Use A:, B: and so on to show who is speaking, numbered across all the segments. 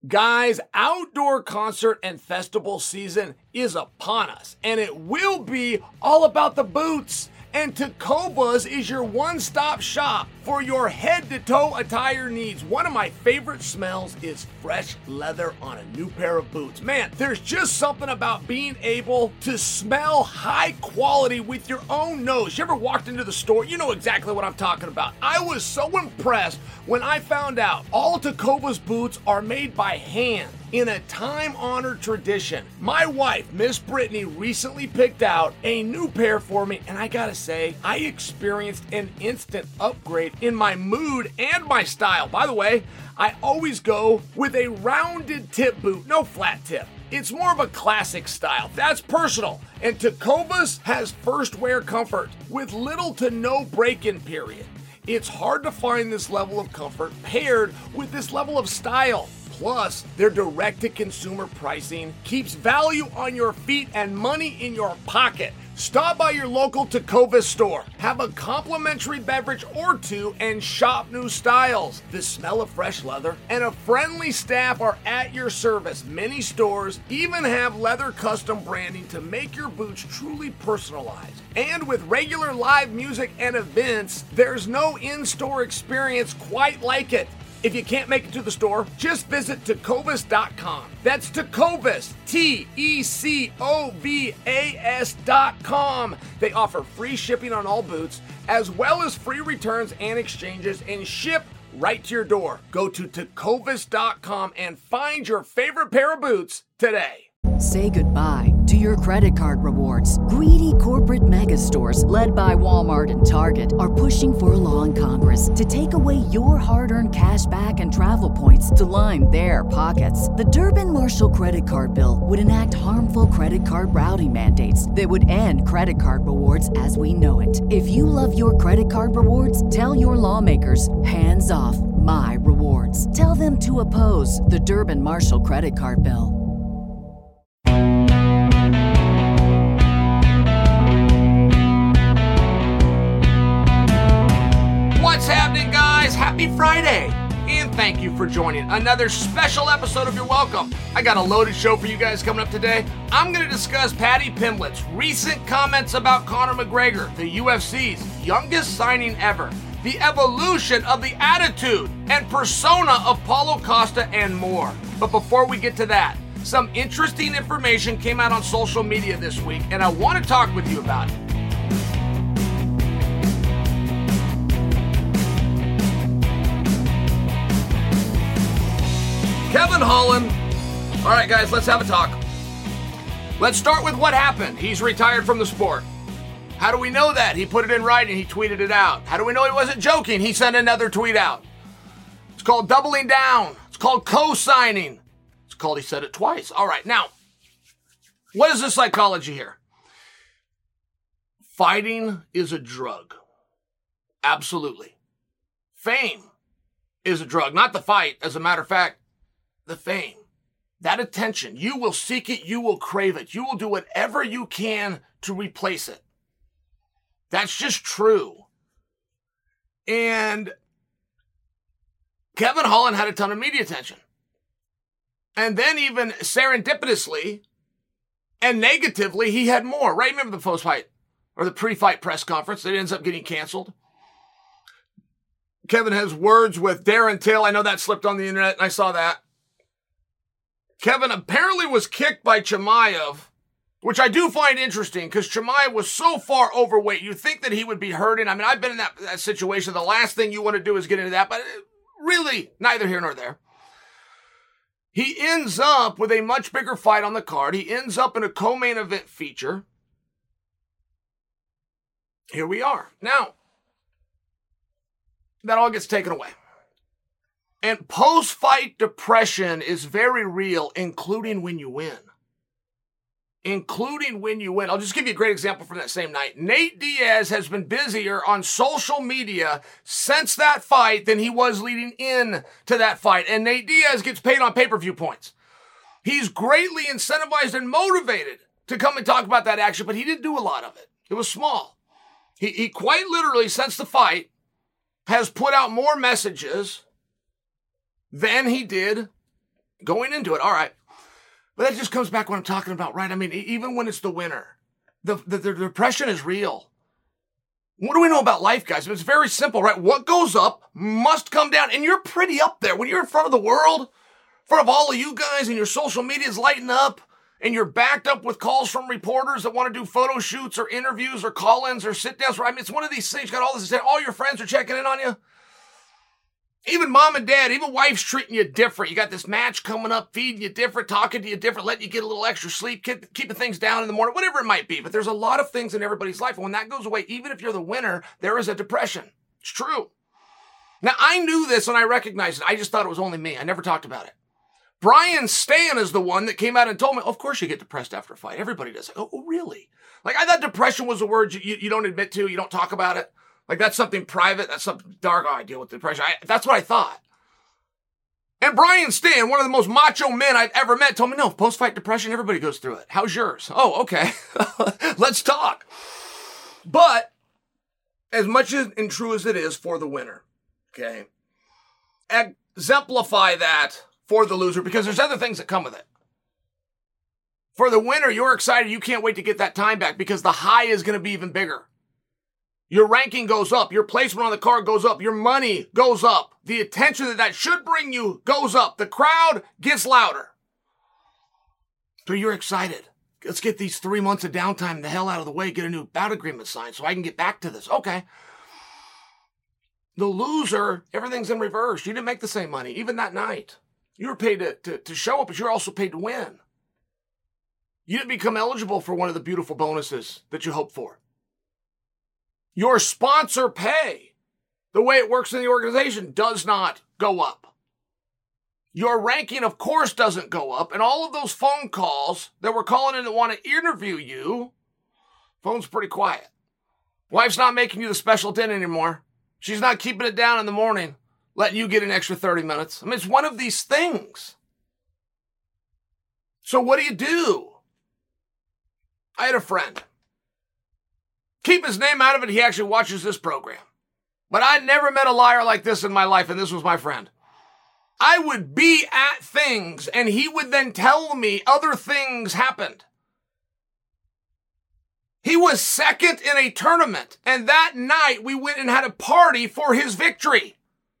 A: Guys, outdoor concert and festival season is upon us, and it will be all about the boots. And Tecovas is your one-stop shop for your head-to-toe attire needs. One of my favorite smells is fresh leather on a new pair of boots. Man, there's just something about being able to smell high quality with your own nose. You ever walked into the store? You know exactly what I'm talking about. I was so impressed when I found out all Tecovas boots are made by hand in a time-honored tradition. My wife, Miss Brittany, recently picked out a new pair for me, and I gotta say, I experienced an instant upgrade in my mood and my style. By the way, I always go with a rounded tip boot, no flat tip. It's more of a classic style. That's personal. And Tecovas has first wear comfort with little to no break-in period. It's hard to find this level of comfort paired with this level of style. Plus, their direct-to-consumer pricing keeps value on your feet and money in your pocket. Stop by your local Tecovas store, have a complimentary beverage or two, and shop new styles. The smell of fresh leather and a friendly staff are at your service. Many stores even have leather custom branding to make your boots truly personalized. And with regular live music and events, there's no in-store experience quite like it. If you can't make it to the store, just visit Tecovas.com. That's Tecovas, Tecovas.com. They offer free shipping on all boots, as well as free returns and exchanges, and ship right to your door. Go to Tecovas.com and find your favorite pair of boots today.
B: Say goodbye to your credit card rewards. Greedy corporate mega stores, led by Walmart and Target, are pushing for a law in Congress to take away your hard-earned cash back and travel points to line their pockets. The Durbin-Marshall credit card bill would enact harmful credit card routing mandates that would end credit card rewards as we know it. If you love your credit card rewards, tell your lawmakers, hands off my rewards. Tell them to oppose the Durbin-Marshall credit card bill.
A: What's happening, guys? Happy Friday! And thank you for joining another special episode of You're Welcome. I got a loaded show for you guys coming up today. I'm going to discuss Paddy Pimblett's recent comments about Conor McGregor, the UFC's youngest signing ever, the evolution of the attitude and persona of Paulo Costa, and more. But before we get to that, some interesting information came out on social media this week, and I want to talk with you about it. Kevin Holland. All right, guys, let's have a talk. Let's start with what happened. He's retired from the sport. How do we know that? He put it in writing. He tweeted it out. How do we know he wasn't joking? He sent another tweet out. It's called doubling down. It's called co-signing. It's called he said it twice. All right, now, what is the psychology here? Fighting is a drug. Absolutely. Fame is a drug. Not the fight, as a matter of fact. The fame, that attention, you will seek it, you will crave it, you will do whatever you can to replace it. That's just true. And Kevin Holland had a ton of media attention. And then even serendipitously and negatively, he had more, right? Remember the post-fight or the pre-fight press conference that ends up getting canceled? Kevin has words with Darren Till. I know that slipped on the internet and I saw that. Kevin apparently was kicked by Chimaev, which I do find interesting because Chimaev was so far overweight. You'd think that he would be hurting. I mean, I've been in that situation. The last thing you want to do is get into that, but really neither here nor there. He ends up with a much bigger fight on the card. He ends up in a co-main event feature. Here we are. Now, that all gets taken away. And post-fight depression is very real, including when you win. Including when you win. I'll just give you a great example from that same night. Nate Diaz has been busier on social media since that fight than he was leading in to that fight. And Nate Diaz gets paid on pay-per-view points. He's greatly incentivized and motivated to come and talk about that action, but he didn't do a lot of it. It was small. He quite literally, since the fight, has put out more messages than he did Going into it, all right. But that just comes back to what I'm talking about, right? I mean, even when it's the winter, the depression is real. What do we know about life, guys? It's very simple, right? What goes up must come down. And you're pretty up there. When you're in front of the world, in front of all of you guys, and your social media is lighting up, and you're backed up with calls from reporters that want to do photo shoots or interviews or call-ins or sit-downs. I mean, it's one of these things. You got all this, all your friends are checking in on you. Even mom and dad, even wife's treating you different. You got this match coming up, feeding you different, talking to you different, letting you get a little extra sleep, keeping things down in the morning, whatever it might be. But there's a lot of things in everybody's life. And when that goes away, even if you're the winner, there is a depression. It's true. Now, I knew this and I recognized it. I just thought it was only me. I never talked about it. Brian Stan is the one that came out and told me, of course you get depressed after a fight. Everybody does. Oh, really? Like, I thought depression was a word you don't admit to. You don't talk about it. Like, that's something private. That's something dark. Oh, I deal with depression. That's what I thought. And Brian Stan, one of the most macho men I've ever met, told me, no, post-fight depression, everybody goes through it. How's yours? Oh, okay. Let's talk. But as much and true as it is for the winner, okay, exemplify that for the loser, because there's other things that come with it. For the winner, you're excited. You can't wait to get that time back because the high is going to be even bigger. Your ranking goes up. Your placement on the card goes up. Your money goes up. The attention that should bring you goes up. The crowd gets louder. So you're excited. Let's get these 3 months of downtime the hell out of the way, get a new bout agreement signed so I can get back to this. Okay. The loser, everything's in reverse. You didn't make the same money, even that night. You were paid to show up, but you're also paid to win. You didn't become eligible for one of the beautiful bonuses that you hoped for. Your sponsor pay, the way it works in the organization, does not go up. Your ranking, of course, doesn't go up. And all of those phone calls that were calling in that want to interview you, phone's pretty quiet. Wife's not making you the special dinner anymore. She's not keeping it down in the morning, letting you get an extra 30 minutes. I mean, it's one of these things. So what do? I had a friend. Keep his name out of it. He actually watches this program. But I'd never met a liar like this in my life, and this was my friend. I would be at things, and he would then tell me other things happened. He was second in a tournament, and that night we went and had a party for his victory.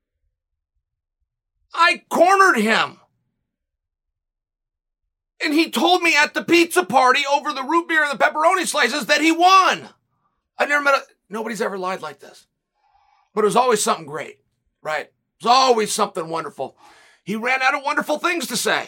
A: I cornered him. And he told me at the pizza party over the root beer and the pepperoni slices that he won. I never met nobody's ever lied like this. But it was always something great, right? It was always something wonderful. He ran out of wonderful things to say.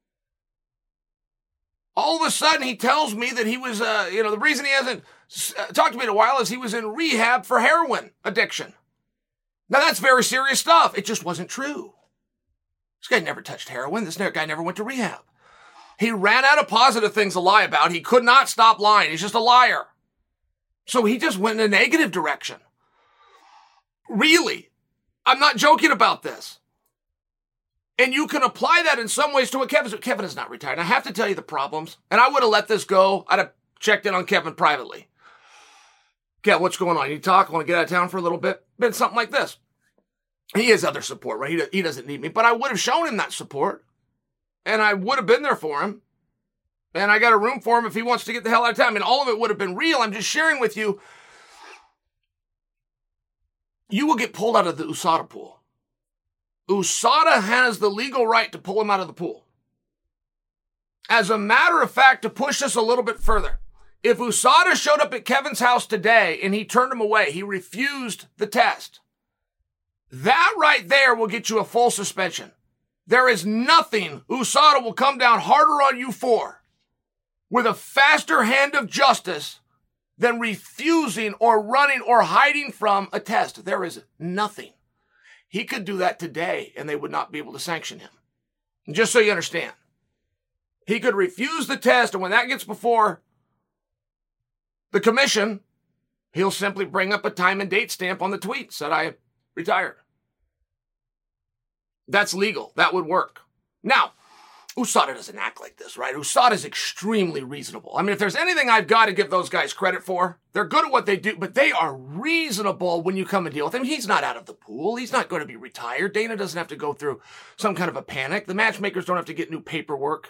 A: All of a sudden, he tells me that he was, the reason he hasn't talked to me in a while is he was in rehab for heroin addiction. Now, that's very serious stuff. It just wasn't true. This guy never touched heroin. This guy never went to rehab. He ran out of positive things to lie about. He could not stop lying. He's just a liar. So he just went in a negative direction. Really. I'm not joking about this. And you can apply that in some ways to what Kevin is not retired. I have to tell you the problems. And I would have let this go. I'd have checked in on Kevin privately. Kev, what's going on? You talk? Want to get out of town for a little bit? Been something like this. He has other support, right? He doesn't need me. But I would have shown him that support. And I would have been there for him. And I got a room for him if he wants to get the hell out of town. I mean, all of it would have been real. I'm just sharing with you. You will get pulled out of the USADA pool. USADA has the legal right to pull him out of the pool. As a matter of fact, to push this a little bit further, if USADA showed up at Kevin's house today and he turned him away, he refused the test, that right there will get you a full suspension. There is nothing USADA will come down harder on you for with a faster hand of justice than refusing or running or hiding from a test. There is nothing. He could do that today and they would not be able to sanction him. And just so you understand, he could refuse the test, and when that gets before the commission, he'll simply bring up a time and date stamp on the tweet, said I retired. That's legal. That would work. Now, USADA doesn't act like this, right? USADA is extremely reasonable. I mean, if there's anything I've got to give those guys credit for, they're good at what they do, but they are reasonable when you come and deal with him. He's not out of the pool. He's not going to be retired. Dana doesn't have to go through some kind of a panic. The matchmakers don't have to get new paperwork.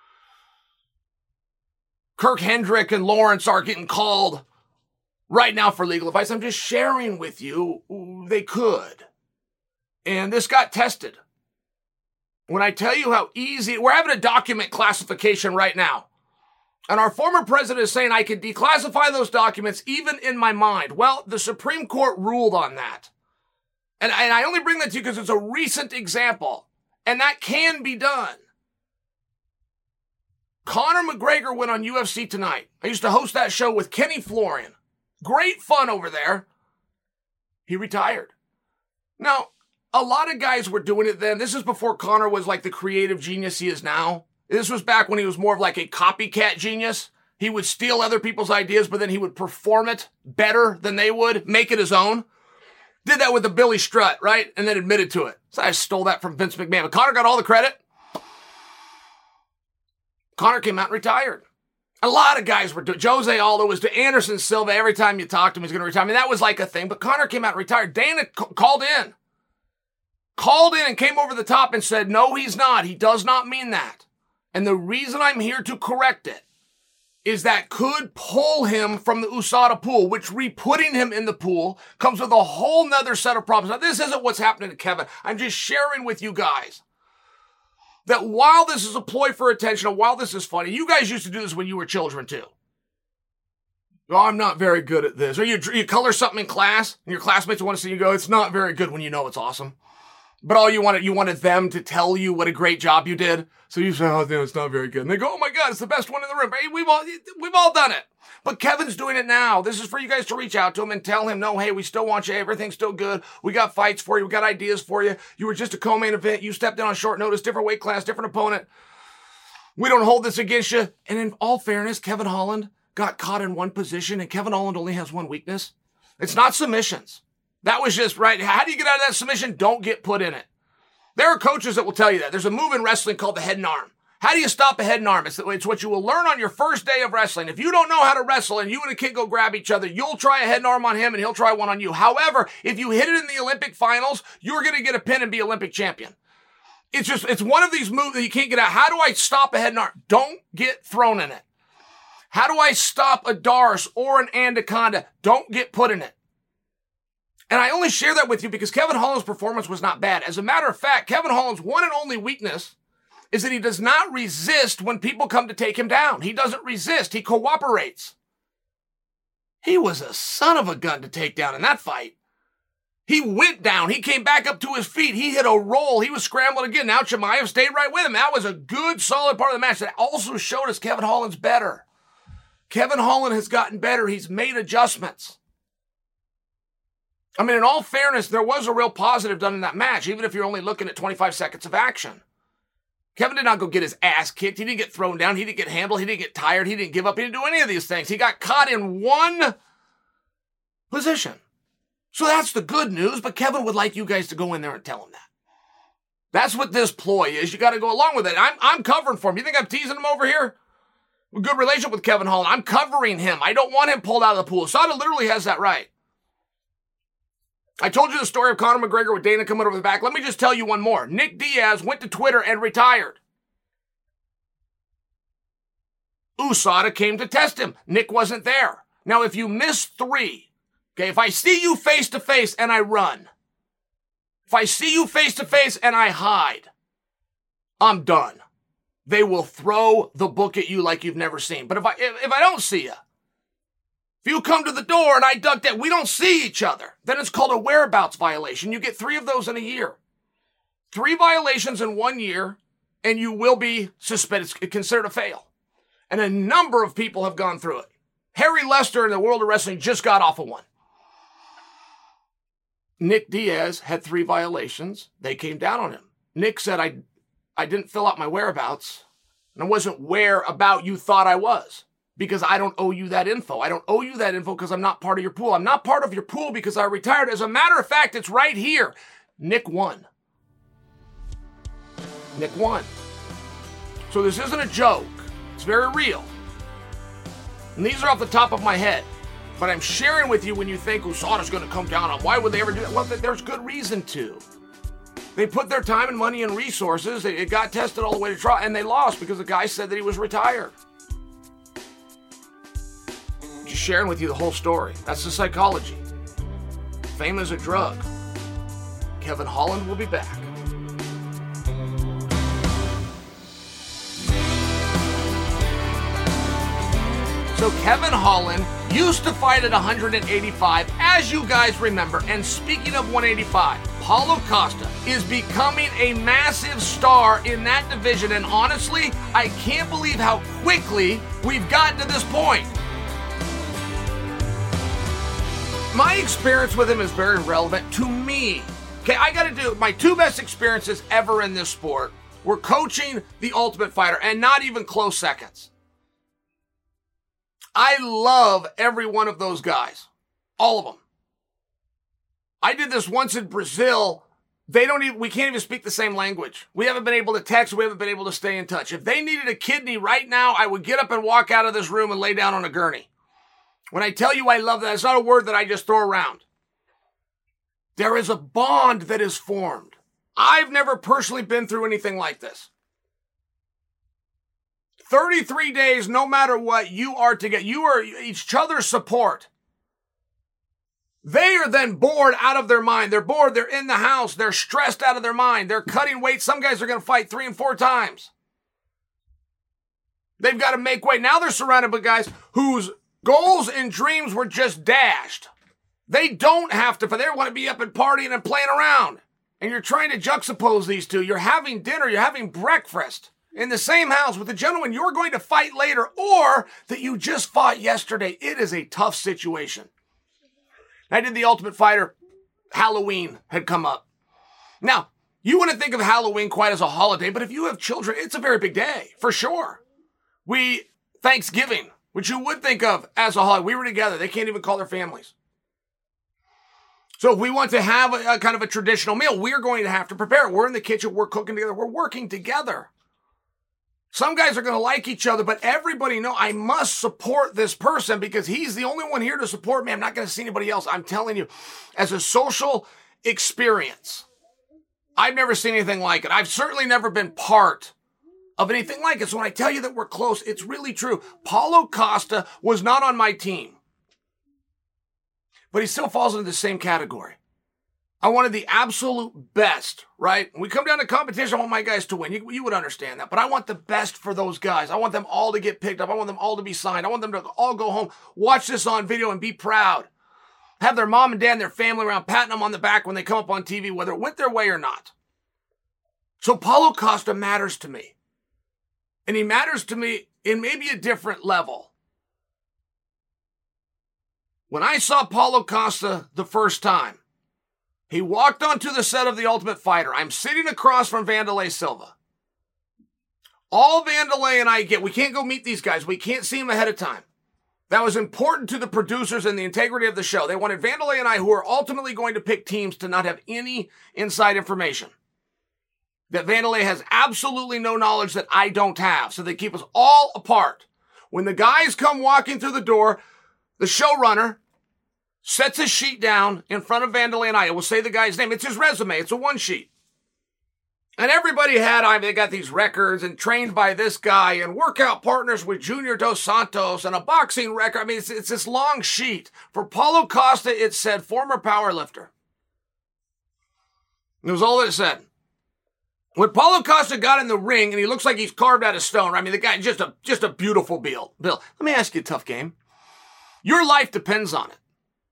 A: Kirk Hendrick and Lawrence are getting called right now for legal advice. I'm just sharing with you, they could. And this got tested. When I tell you how easy, we're having a document classification right now. And our former president is saying I could declassify those documents even in my mind. Well, the Supreme Court ruled on that. And I only bring that to you because it's a recent example. And that can be done. Conor McGregor went on UFC Tonight. I used to host that show with Kenny Florian. Great fun over there. He retired. Now, a lot of guys were doing it then. This is before Conor was like the creative genius he is now. This was back when he was more of like a copycat genius. He would steal other people's ideas, but then he would perform it better than they would, make it his own. Did that with the Billy Strut, right? And then admitted to it. So I stole that from Vince McMahon. But Conor got all the credit. Conor came out and retired. A lot of guys were doing. Jose Aldo was to Anderson Silva. Every time you talked to him, he's going to retire. I mean, that was like a thing. But Conor came out and retired. Dana called in and came over the top and said, no, he's not. He does not mean that. And the reason I'm here to correct it is that could pull him from the USADA pool, which re-putting him in the pool comes with a whole nother set of problems. Now, this isn't what's happening to Kevin. I'm just sharing with you guys that while this is a ploy for attention, and while this is funny, you guys used to do this when you were children too. Oh, I'm not very good at this. Or you color something in class, and your classmates want to see you go, it's not very good when you know it's awesome. But all you wanted them to tell you what a great job you did. So you say, oh, no, it's not very good. And they go, oh my God, it's the best one in the room. Hey, we've all done it. But Kevin's doing it now. This is for you guys to reach out to him and tell him, no, hey, we still want you. Everything's still good. We got fights for you. We got ideas for you. You were just a co-main event. You stepped in on short notice, different weight class, different opponent. We don't hold this against you. And in all fairness, Kevin Holland got caught in one position, and Kevin Holland only has one weakness. It's not submissions. That was just right. How do you get out of that submission? Don't get put in it. There are coaches that will tell you that. There's a move in wrestling called the head and arm. How do you stop a head and arm? It's what you will learn on your first day of wrestling. If you don't know how to wrestle and you and a kid go grab each other, you'll try a head and arm on him and he'll try one on you. However, if you hit it in the Olympic finals, you're going to get a pin and be Olympic champion. It's one of these moves that you can't get out. How do I stop a head and arm? Don't get thrown in it. How do I stop a Darce or an Anaconda? Don't get put in it. And I only share that with you because Kevin Holland's performance was not bad. As a matter of fact, Kevin Holland's one and only weakness is that he does not resist when people come to take him down. He doesn't resist. He cooperates. He was a son of a gun to take down in that fight. He went down. He came back up to his feet. He hit a roll. He was scrambling again. Now Chimaev stayed right with him. That was a good, solid part of the match. That also showed us Kevin Holland's better. Kevin Holland has gotten better. He's made adjustments. I mean, in all fairness, there was a real positive done in that match, even if you're only looking at 25 seconds of action. Kevin did not go get his ass kicked. He didn't get thrown down. He didn't get handled. He didn't get tired. He didn't give up. He didn't do any of these things. He got caught in one position. So that's the good news, but Kevin would like you guys to go in there and tell him that. That's what this ploy is. You got to go along with it. I'm covering for him. You think I'm teasing him over here? A good relationship with Kevin Holland. I'm covering him. I don't want him pulled out of the pool. USADA literally has that right. I told you the story of Conor McGregor with Dana coming over the back. Let me just tell you one more. Nick Diaz went to Twitter and retired. USADA came to test him. Nick wasn't there. Now, if you miss 3, okay, if I see you face to face and I run, if I see you face to face and I hide, I'm done. They will throw the book at you like you've never seen. But if I don't see you, if you come to the door and I duck that, we don't see each other, then it's called a whereabouts violation. You get 3 of those in a year. 3 violations in 1 year, and you will be suspended. It's considered a fail. And a number of people have gone through it. Harry Lester in the world of wrestling just got off of one. Nick Diaz had 3 violations. They came down on him. Nick said, I didn't fill out my whereabouts, and I wasn't where about you thought I was. Because I don't owe you that info. I don't owe you that info because I'm not part of your pool. I'm not part of your pool because I retired. As a matter of fact, it's right here. Nick won. Nick won. So this isn't a joke. It's very real. And these are off the top of my head. But I'm sharing with you when you think USADA's going to come down on. Why would they ever do that? Well, there's good reason to. They put their time and money and resources. It got tested all the way to trial, and they lost because the guy said that he was retired. Just sharing with you the whole story. That's the psychology. Fame is a drug. Kevin Holland will be back. So Kevin Holland used to fight at 185, as you guys remember. And speaking of 185, Paulo Costa is becoming a massive star in that division. And honestly, I can't believe how quickly we've gotten to this point. My experience with him is very relevant to me. Okay, I got to do my two best experiences ever in this sport were coaching the Ultimate Fighter, and not even close seconds. I love every one of those guys. All of them. I did this once in Brazil. We can't even speak the same language. We haven't been able to text. We haven't been able to stay in touch. If they needed a kidney right now, I would get up and walk out of this room and lay down on a gurney. When I tell you I love that, it's not a word that I just throw around. There is a bond that is formed. I've never personally been through anything like this. 33 days, no matter what, you are together. You are each other's support. They are then bored out of their mind. They're bored. They're in the house. They're stressed out of their mind. They're cutting weight. Some guys are going to fight 3 and 4 times. They've got to make weight. Now they're surrounded by guys whose goals and dreams were just dashed. They don't have to, for they want to be up and partying and playing around. And you're trying to juxtapose these two. You're having dinner. You're having breakfast in the same house with the gentleman you're going to fight later, or that you just fought yesterday. It is a tough situation. I did the Ultimate Fighter. Halloween had come up. Now, you wouldn't think of Halloween quite as a holiday, but if you have children, it's a very big day, for sure. Thanksgiving, which you would think of as a holiday, we were together. They can't even call their families. So if we want to have a kind of a traditional meal, we're going to have to prepare it. We're in the kitchen. We're cooking together. We're working together. Some guys are going to like each other, but everybody knows I must support this person because he's the only one here to support me. I'm not going to see anybody else. I'm telling you, as a social experience, I've never seen anything like it. I've certainly never been part of anything like it. So when I tell you that we're close, it's really true. Paulo Costa was not on my team, but he still falls into the same category. I wanted the absolute best, right? When we come down to competition, I want my guys to win. You would understand that. But I want the best for those guys. I want them all to get picked up. I want them all to be signed. I want them to all go home, watch this on video, and be proud. Have their mom and dad and their family around patting them on the back when they come up on TV, whether it went their way or not. So Paulo Costa matters to me. And he matters to me in maybe a different level. When I saw Paulo Costa the first time, he walked onto the set of The Ultimate Fighter. I'm sitting across from Vanderlei Silva. All Vanderlei and I get, we can't go meet these guys. We can't see them ahead of time. That was important to the producers and the integrity of the show. They wanted Vanderlei and I, who are ultimately going to pick teams, to not have any inside information. That Vanderlei has absolutely no knowledge that I don't have. So they keep us all apart. When the guys come walking through the door, the showrunner sets a sheet down in front of Vanderlei and I. It will say the guy's name. It's his resume. It's a one sheet. And everybody they got these records and trained by this guy and workout partners with Junior Dos Santos and a boxing record. I mean, it's this long sheet. For Paulo Costa, it said former powerlifter. It was all that it said. When Paulo Costa got in the ring, and he looks like he's carved out of stone, I mean, the guy, just a beautiful build. Bill, let me ask you a tough game. Your life depends on it.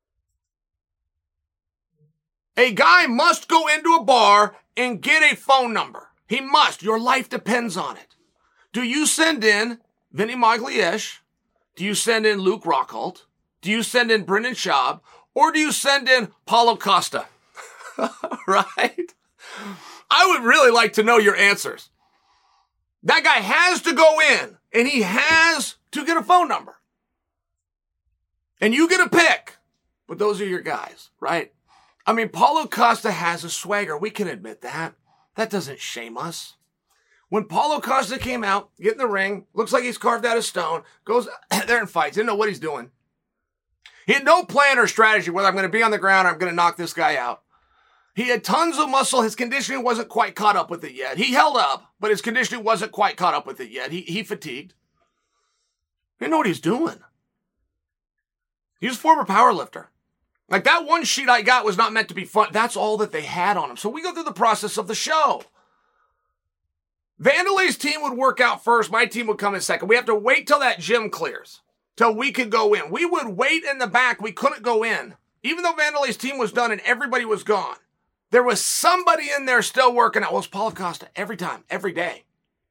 A: A guy must go into a bar and get a phone number. He must. Your life depends on it. Do you send in Vinny Magliush? Do you send in Luke Rockhold? Do you send in Brendan Schaub? Or do you send in Paulo Costa? Right? I would really like to know your answers. That guy has to go in, and he has to get a phone number. And you get a pick. But those are your guys, right? I mean, Paulo Costa has a swagger. We can admit that. That doesn't shame us. When Paulo Costa came out, get in the ring, looks like he's carved out of stone, goes there and fights. Didn't know what he's doing. He had no plan or strategy, whether I'm going to be on the ground or I'm going to knock this guy out. He had tons of muscle. His conditioning wasn't quite caught up with it yet. He held up, but his conditioning wasn't quite caught up with it yet. He fatigued. He didn't know what he was doing. He was a former powerlifter. Like, that one sheet I got was not meant to be fun. That's all that they had on him. So we go through the process of the show. Vanderlei's team would work out first. My team would come in second. We have to wait till that gym clears, till we could go in. We would wait in the back. We couldn't go in. Even though Vanderlei's team was done and everybody was gone, there was somebody in there still working out. Well, it was Paulo Costa every time, every day.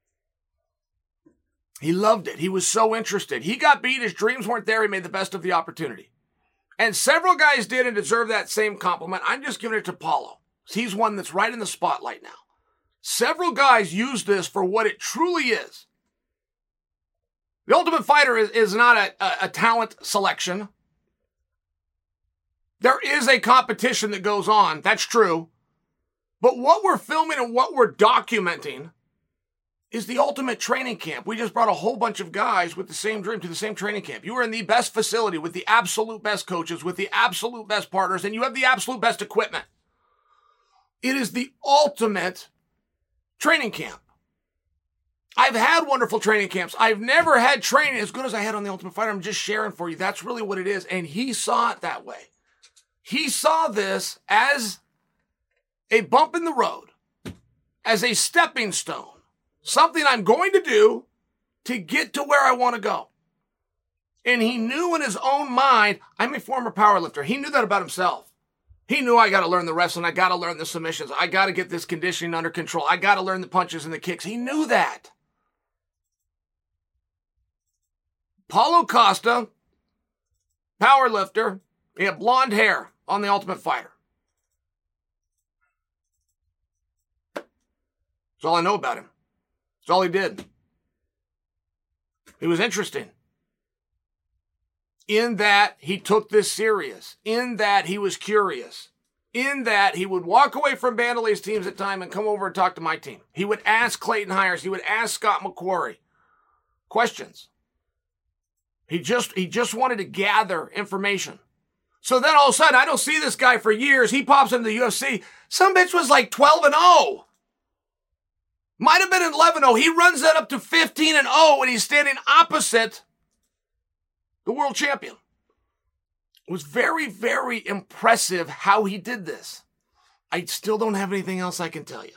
A: He loved it. He was so interested. He got beat. His dreams weren't there. He made the best of the opportunity. And several guys did and deserve that same compliment. I'm just giving it to Paulo. He's one that's right in the spotlight now. Several guys use this for what it truly is. The Ultimate Fighter is not a talent selection. There is a competition that goes on. That's true. But what we're filming and what we're documenting is the ultimate training camp. We just brought a whole bunch of guys with the same dream to the same training camp. You are in the best facility with the absolute best coaches, with the absolute best partners, and you have the absolute best equipment. It is the ultimate training camp. I've had wonderful training camps. I've never had training as good as I had on the Ultimate Fighter. I'm just sharing for you. That's really what it is. And he saw it that way. He saw this as a bump in the road, as a stepping stone, something I'm going to do to get to where I want to go. And he knew in his own mind, I'm a former powerlifter. He knew that about himself. He knew I got to learn the wrestling. I got to learn the submissions. I got to get this conditioning under control. I got to learn the punches and the kicks. He knew that. Paulo Costa, powerlifter, he had blonde hair on the Ultimate Fighter. That's all I know about him. That's all he did. He was interesting. In that he took this serious. In that he was curious. In that he would walk away from Vanderlei's teams at time and come over and talk to my team. He would ask Clayton Hires. He would ask Scott McQuarrie questions. He just wanted to gather information. So then all of a sudden, I don't see this guy for years. He pops into the UFC. Some bitch was like 12-0. Might have been 11-0. He runs that up to 15-0 and he's standing opposite the world champion. It was very, very impressive how he did this. I still don't have anything else I can tell you.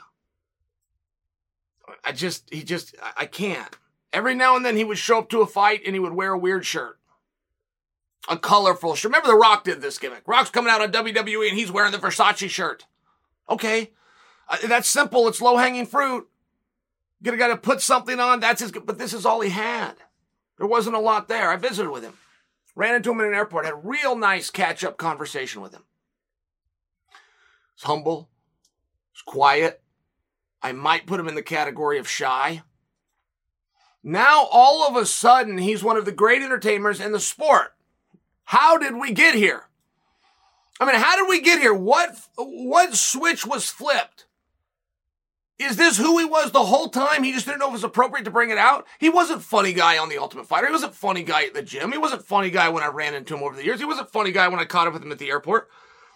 A: I can't. Every now and then he would show up to a fight and he would wear a weird shirt. A colorful shirt. Remember The Rock did this gimmick. Rock's coming out on WWE and he's wearing the Versace shirt. Okay. That's simple. It's low-hanging fruit. Get a guy to put something on. But this is all he had. There wasn't a lot there. I visited with him. Ran into him in an airport. Had a real nice catch-up conversation with him. He's humble. He's quiet. I might put him in the category of shy. Now, all of a sudden, he's one of the great entertainers in the sport. How did we get here? I mean, how did we get here? What switch was flipped? Is this who he was the whole time? He just didn't know if it was appropriate to bring it out? He wasn't funny guy on The Ultimate Fighter. He wasn't funny guy at the gym. He wasn't funny guy when I ran into him over the years. He wasn't funny guy when I caught up with him at the airport.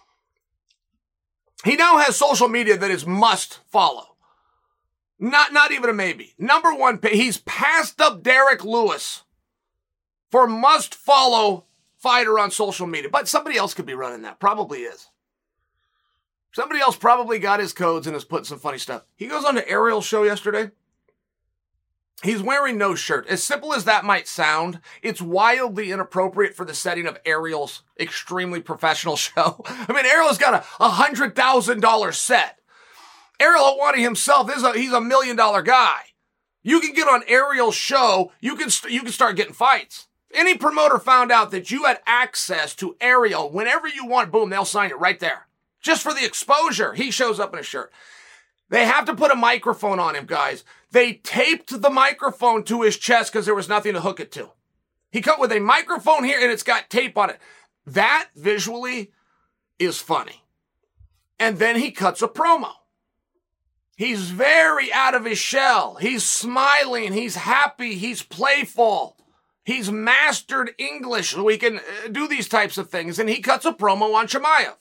A: He now has social media that is must follow. Not even a maybe. Number one, he's passed up Derek Lewis for must follow fighter on social media. But somebody else could be running that. Probably is. Somebody else probably got his codes and is putting some funny stuff. He goes on to Ariel's show yesterday. He's wearing no shirt. As simple as that might sound, it's wildly inappropriate for the setting of Ariel's extremely professional show. I mean, Ariel's got a $100,000 set. Ariel Helwani himself, he's $1 million guy. You can get on Ariel's show, you can start getting fights. Any promoter found out that you had access to Ariel whenever you want, boom, they'll sign it right there. Just for the exposure, he shows up in a shirt. They have to put a microphone on him, guys. They taped the microphone to his chest because there was nothing to hook it to. He cut with a microphone here and it's got tape on it. That visually is funny. And then he cuts a promo. He's very out of his shell. He's smiling. He's happy. He's playful. He's mastered English so he can do these types of things. And he cuts a promo on Chimaev.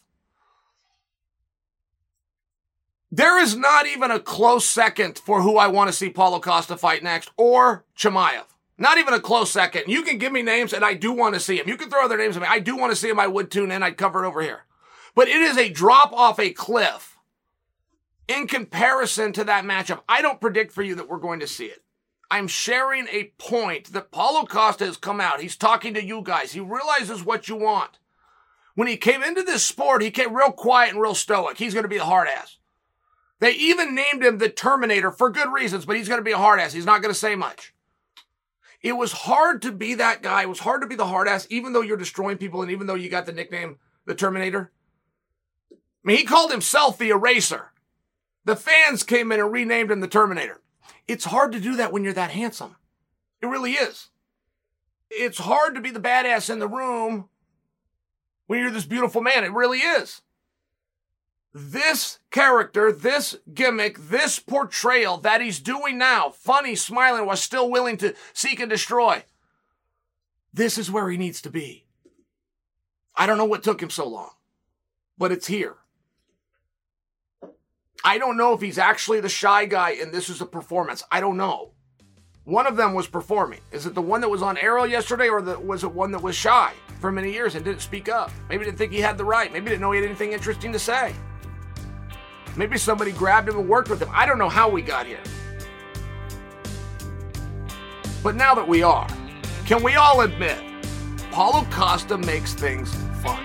A: There is not even a close second for who I want to see Paulo Costa fight next or Chimaev. Not even a close second. You can give me names and I do want to see him. You can throw other names at me. I do want to see him. I would tune in. I'd cover it over here. But it is a drop off a cliff in comparison to that matchup. I don't predict for you that we're going to see it. I'm sharing a point that Paulo Costa has come out. He's talking to you guys. He realizes what you want. When he came into this sport, he came real quiet and real stoic. He's going to be the hard ass. They even named him the Terminator for good reasons, but he's going to be a hard ass. He's not going to say much. It was hard to be that guy. It was hard to be the hard ass, even though you're destroying people and even though you got the nickname the Terminator. I mean, he called himself the Eraser. The fans came in and renamed him the Terminator. It's hard to do that when you're that handsome. It really is. It's hard to be the badass in the room when you're this beautiful man. It really is. This character, this gimmick, this portrayal that he's doing now, funny, smiling, while still willing to seek and destroy, this is where he needs to be. I don't know what took him so long, but it's here. I don't know if he's actually the shy guy and this is a performance. I don't know. One of them was performing. Is it the one that was on Arrow yesterday or was it one that was shy for many years and didn't speak up? Maybe didn't think he had the right. Maybe didn't know he had anything interesting to say. Maybe somebody grabbed him and worked with him. I don't know how we got here. But now that we are, can we all admit, Paulo Costa makes things fun?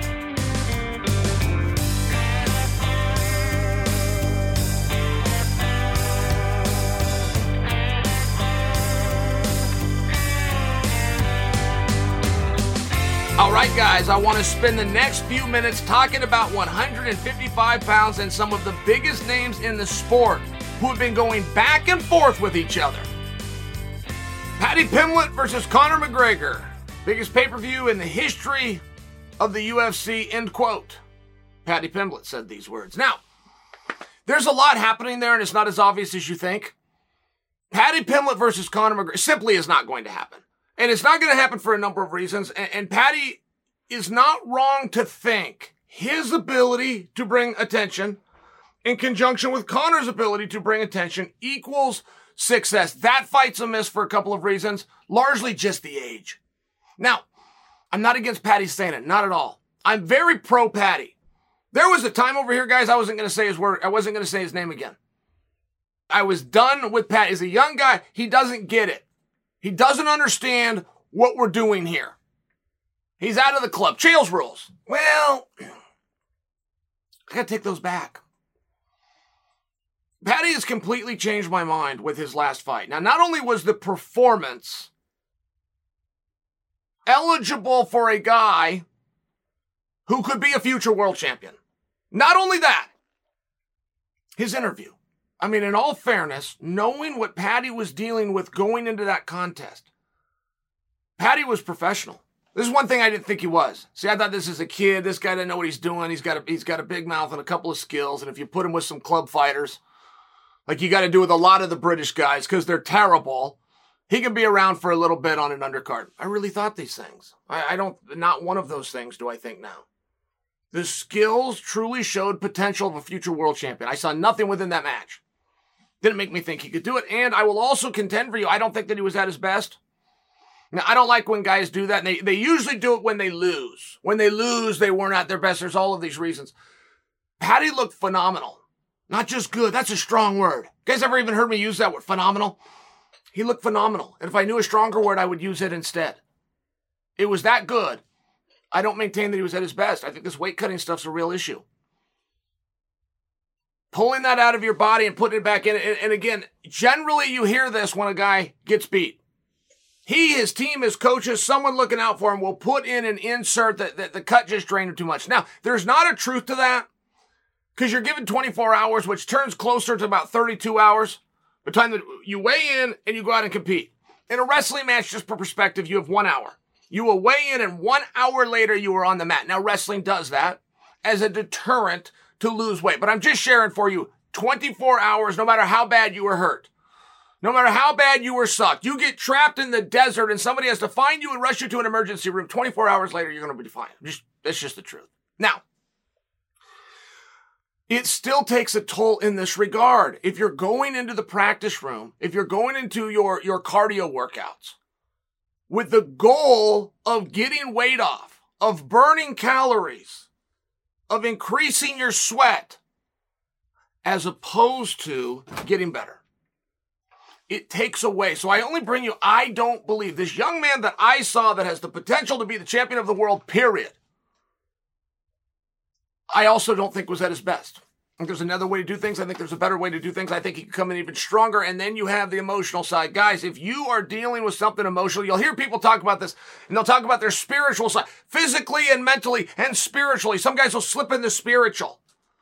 A: All right, guys, I want to spend the next few minutes talking about 155 pounds and some of the biggest names in the sport who have been going back and forth with each other. Paddy Pimblett versus Conor McGregor. Biggest pay-per-view in the history of the UFC, end quote. Paddy Pimblett said these words. Now, there's a lot happening there, and it's not as obvious as you think. Paddy Pimblett versus Conor McGregor simply is not going to happen. And it's not going to happen for a number of reasons. And Paddy is not wrong to think his ability to bring attention in conjunction with Conor's ability to bring attention equals success. That fight's a miss for a couple of reasons, largely just the age. Now, I'm not against Paddy saying it, not at all. I'm very pro Paddy. There was a time over here, guys, I wasn't going to say his word. I wasn't going to say his name again. I was done with Paddy. As a young guy, he doesn't get it. He doesn't understand what we're doing here. He's out of the club. Chael's rules. Well, I got to take those back. Paddy has completely changed my mind with his last fight. Now, not only was the performance eligible for a guy who could be a future world champion, not only that, his interview. I mean, in all fairness, knowing what Paddy was dealing with going into that contest, Paddy was professional. This is one thing I didn't think he was. See, I thought this is a kid. This guy doesn't know what he's doing. He's got a big mouth and a couple of skills. And if you put him with some club fighters, like you got to do with a lot of the British guys, because they're terrible, he can be around for a little bit on an undercard. I really thought these things. Not one of those things do I think now. The skills truly showed potential of a future world champion. I saw nothing within that match. Didn't make me think he could do it. And I will also contend for you, I don't think that he was at his best. Now, I don't like when guys do that. And they usually do it when they lose. When they lose, they weren't at their best. There's all of these reasons. Paddy looked phenomenal. Not just good. That's a strong word. You guys ever even heard me use that word, phenomenal? He looked phenomenal. And if I knew a stronger word, I would use it instead. It was that good. I don't maintain that he was at his best. I think this weight cutting stuff's a real issue. Pulling that out of your body and putting it back in. And again, generally you hear this when a guy gets beat. He, his team, his coaches, someone looking out for him will put in an insert that the cut just drained him too much. Now, there's not a truth to that because you're given 24 hours, which turns closer to about 32 hours by the time that you weigh in and you go out and compete. In a wrestling match, just for perspective, you have 1 hour. You will weigh in and 1 hour later you are on the mat. Now, wrestling does that as a deterrent to lose weight. But I'm just sharing for you, 24 hours, no matter how bad you were hurt. No matter how bad you were sucked. You get trapped in the desert and somebody has to find you and rush you to an emergency room. 24 hours later, you're going to be fine. That's just the truth. Now, it still takes a toll in this regard. If you're going into the practice room, if you're going into your cardio workouts with the goal of getting weight off, of burning calories, of increasing your sweat, as opposed to getting better, it takes away. So I only bring you, I don't believe this young man that I saw that has the potential to be the champion of the world, period. I also don't think was at his best. I think there's another way to do things. I think there's a better way to do things. I think he could come in even stronger. And then you have the emotional side. Guys, if you are dealing with something emotional, you'll hear people talk about this, and they'll talk about their spiritual side, physically and mentally and spiritually. Some guys will slip in the spiritual.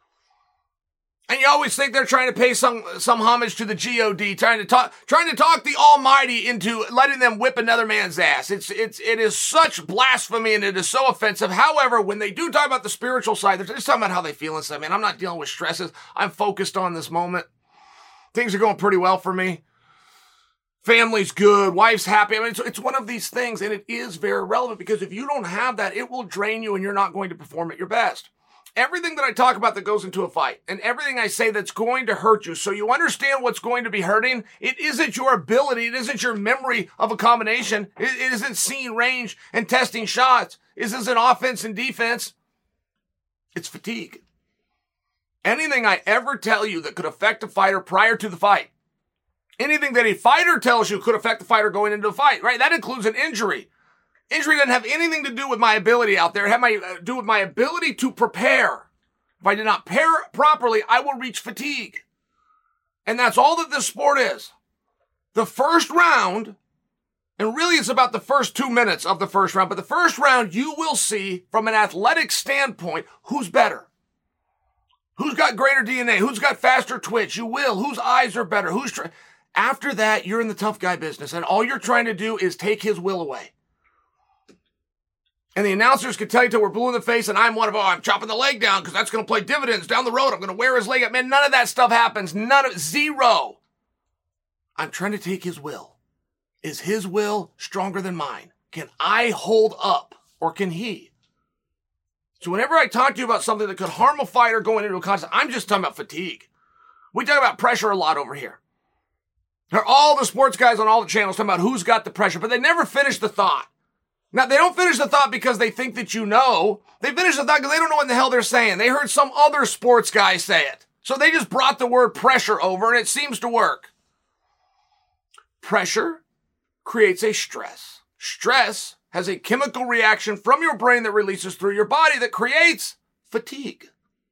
A: And you always think they're trying to pay some homage to the God, trying to talk the Almighty into letting them whip another man's ass. It is such blasphemy and it is so offensive. However, when they do talk about the spiritual side, they're just talking about how they feel inside. Man, I'm not dealing with stresses. I'm focused on this moment. Things are going pretty well for me. Family's good. Wife's happy. I mean, it's one of these things, and it is very relevant because if you don't have that, it will drain you and you're not going to perform at your best. Everything that I talk about that goes into a fight and everything I say that's going to hurt you, so you understand what's going to be hurting, it isn't your ability, it isn't your memory of a combination, it isn't seeing range and testing shots, it isn't offense and defense, it's fatigue. Anything I ever tell you that could affect a fighter prior to the fight, anything that a fighter tells you could affect the fighter going into the fight, right? That includes an injury. Injury doesn't have anything to do with my ability out there. It had to do with my ability to prepare. If I did not prepare properly, I will reach fatigue. And that's all that this sport is. The first round, and really it's about the first 2 minutes of the first round, but the first round you will see from an athletic standpoint who's better. Who's got greater DNA? Who's got faster twitch? You will. Whose eyes are better? After that, you're in the tough guy business, and all you're trying to do is take his will away. And the announcers could tell you till we're blue in the face, and I'm I'm chopping the leg down because that's going to play dividends down the road. I'm going to wear his leg out. Man, none of that stuff happens. Zero. I'm trying to take his will. Is his will stronger than mine? Can I hold up, or can he? So whenever I talk to you about something that could harm a fighter going into a contest, I'm just talking about fatigue. We talk about pressure a lot over here. All the sports guys on all the channels talking about who's got the pressure, but they never finish the thought. Now, they don't finish the thought because they think that you know. They finish the thought because they don't know what the hell they're saying. They heard some other sports guy say it. So they just brought the word pressure over, and it seems to work. Pressure creates a stress. Stress has a chemical reaction from your brain that releases through your body that creates fatigue.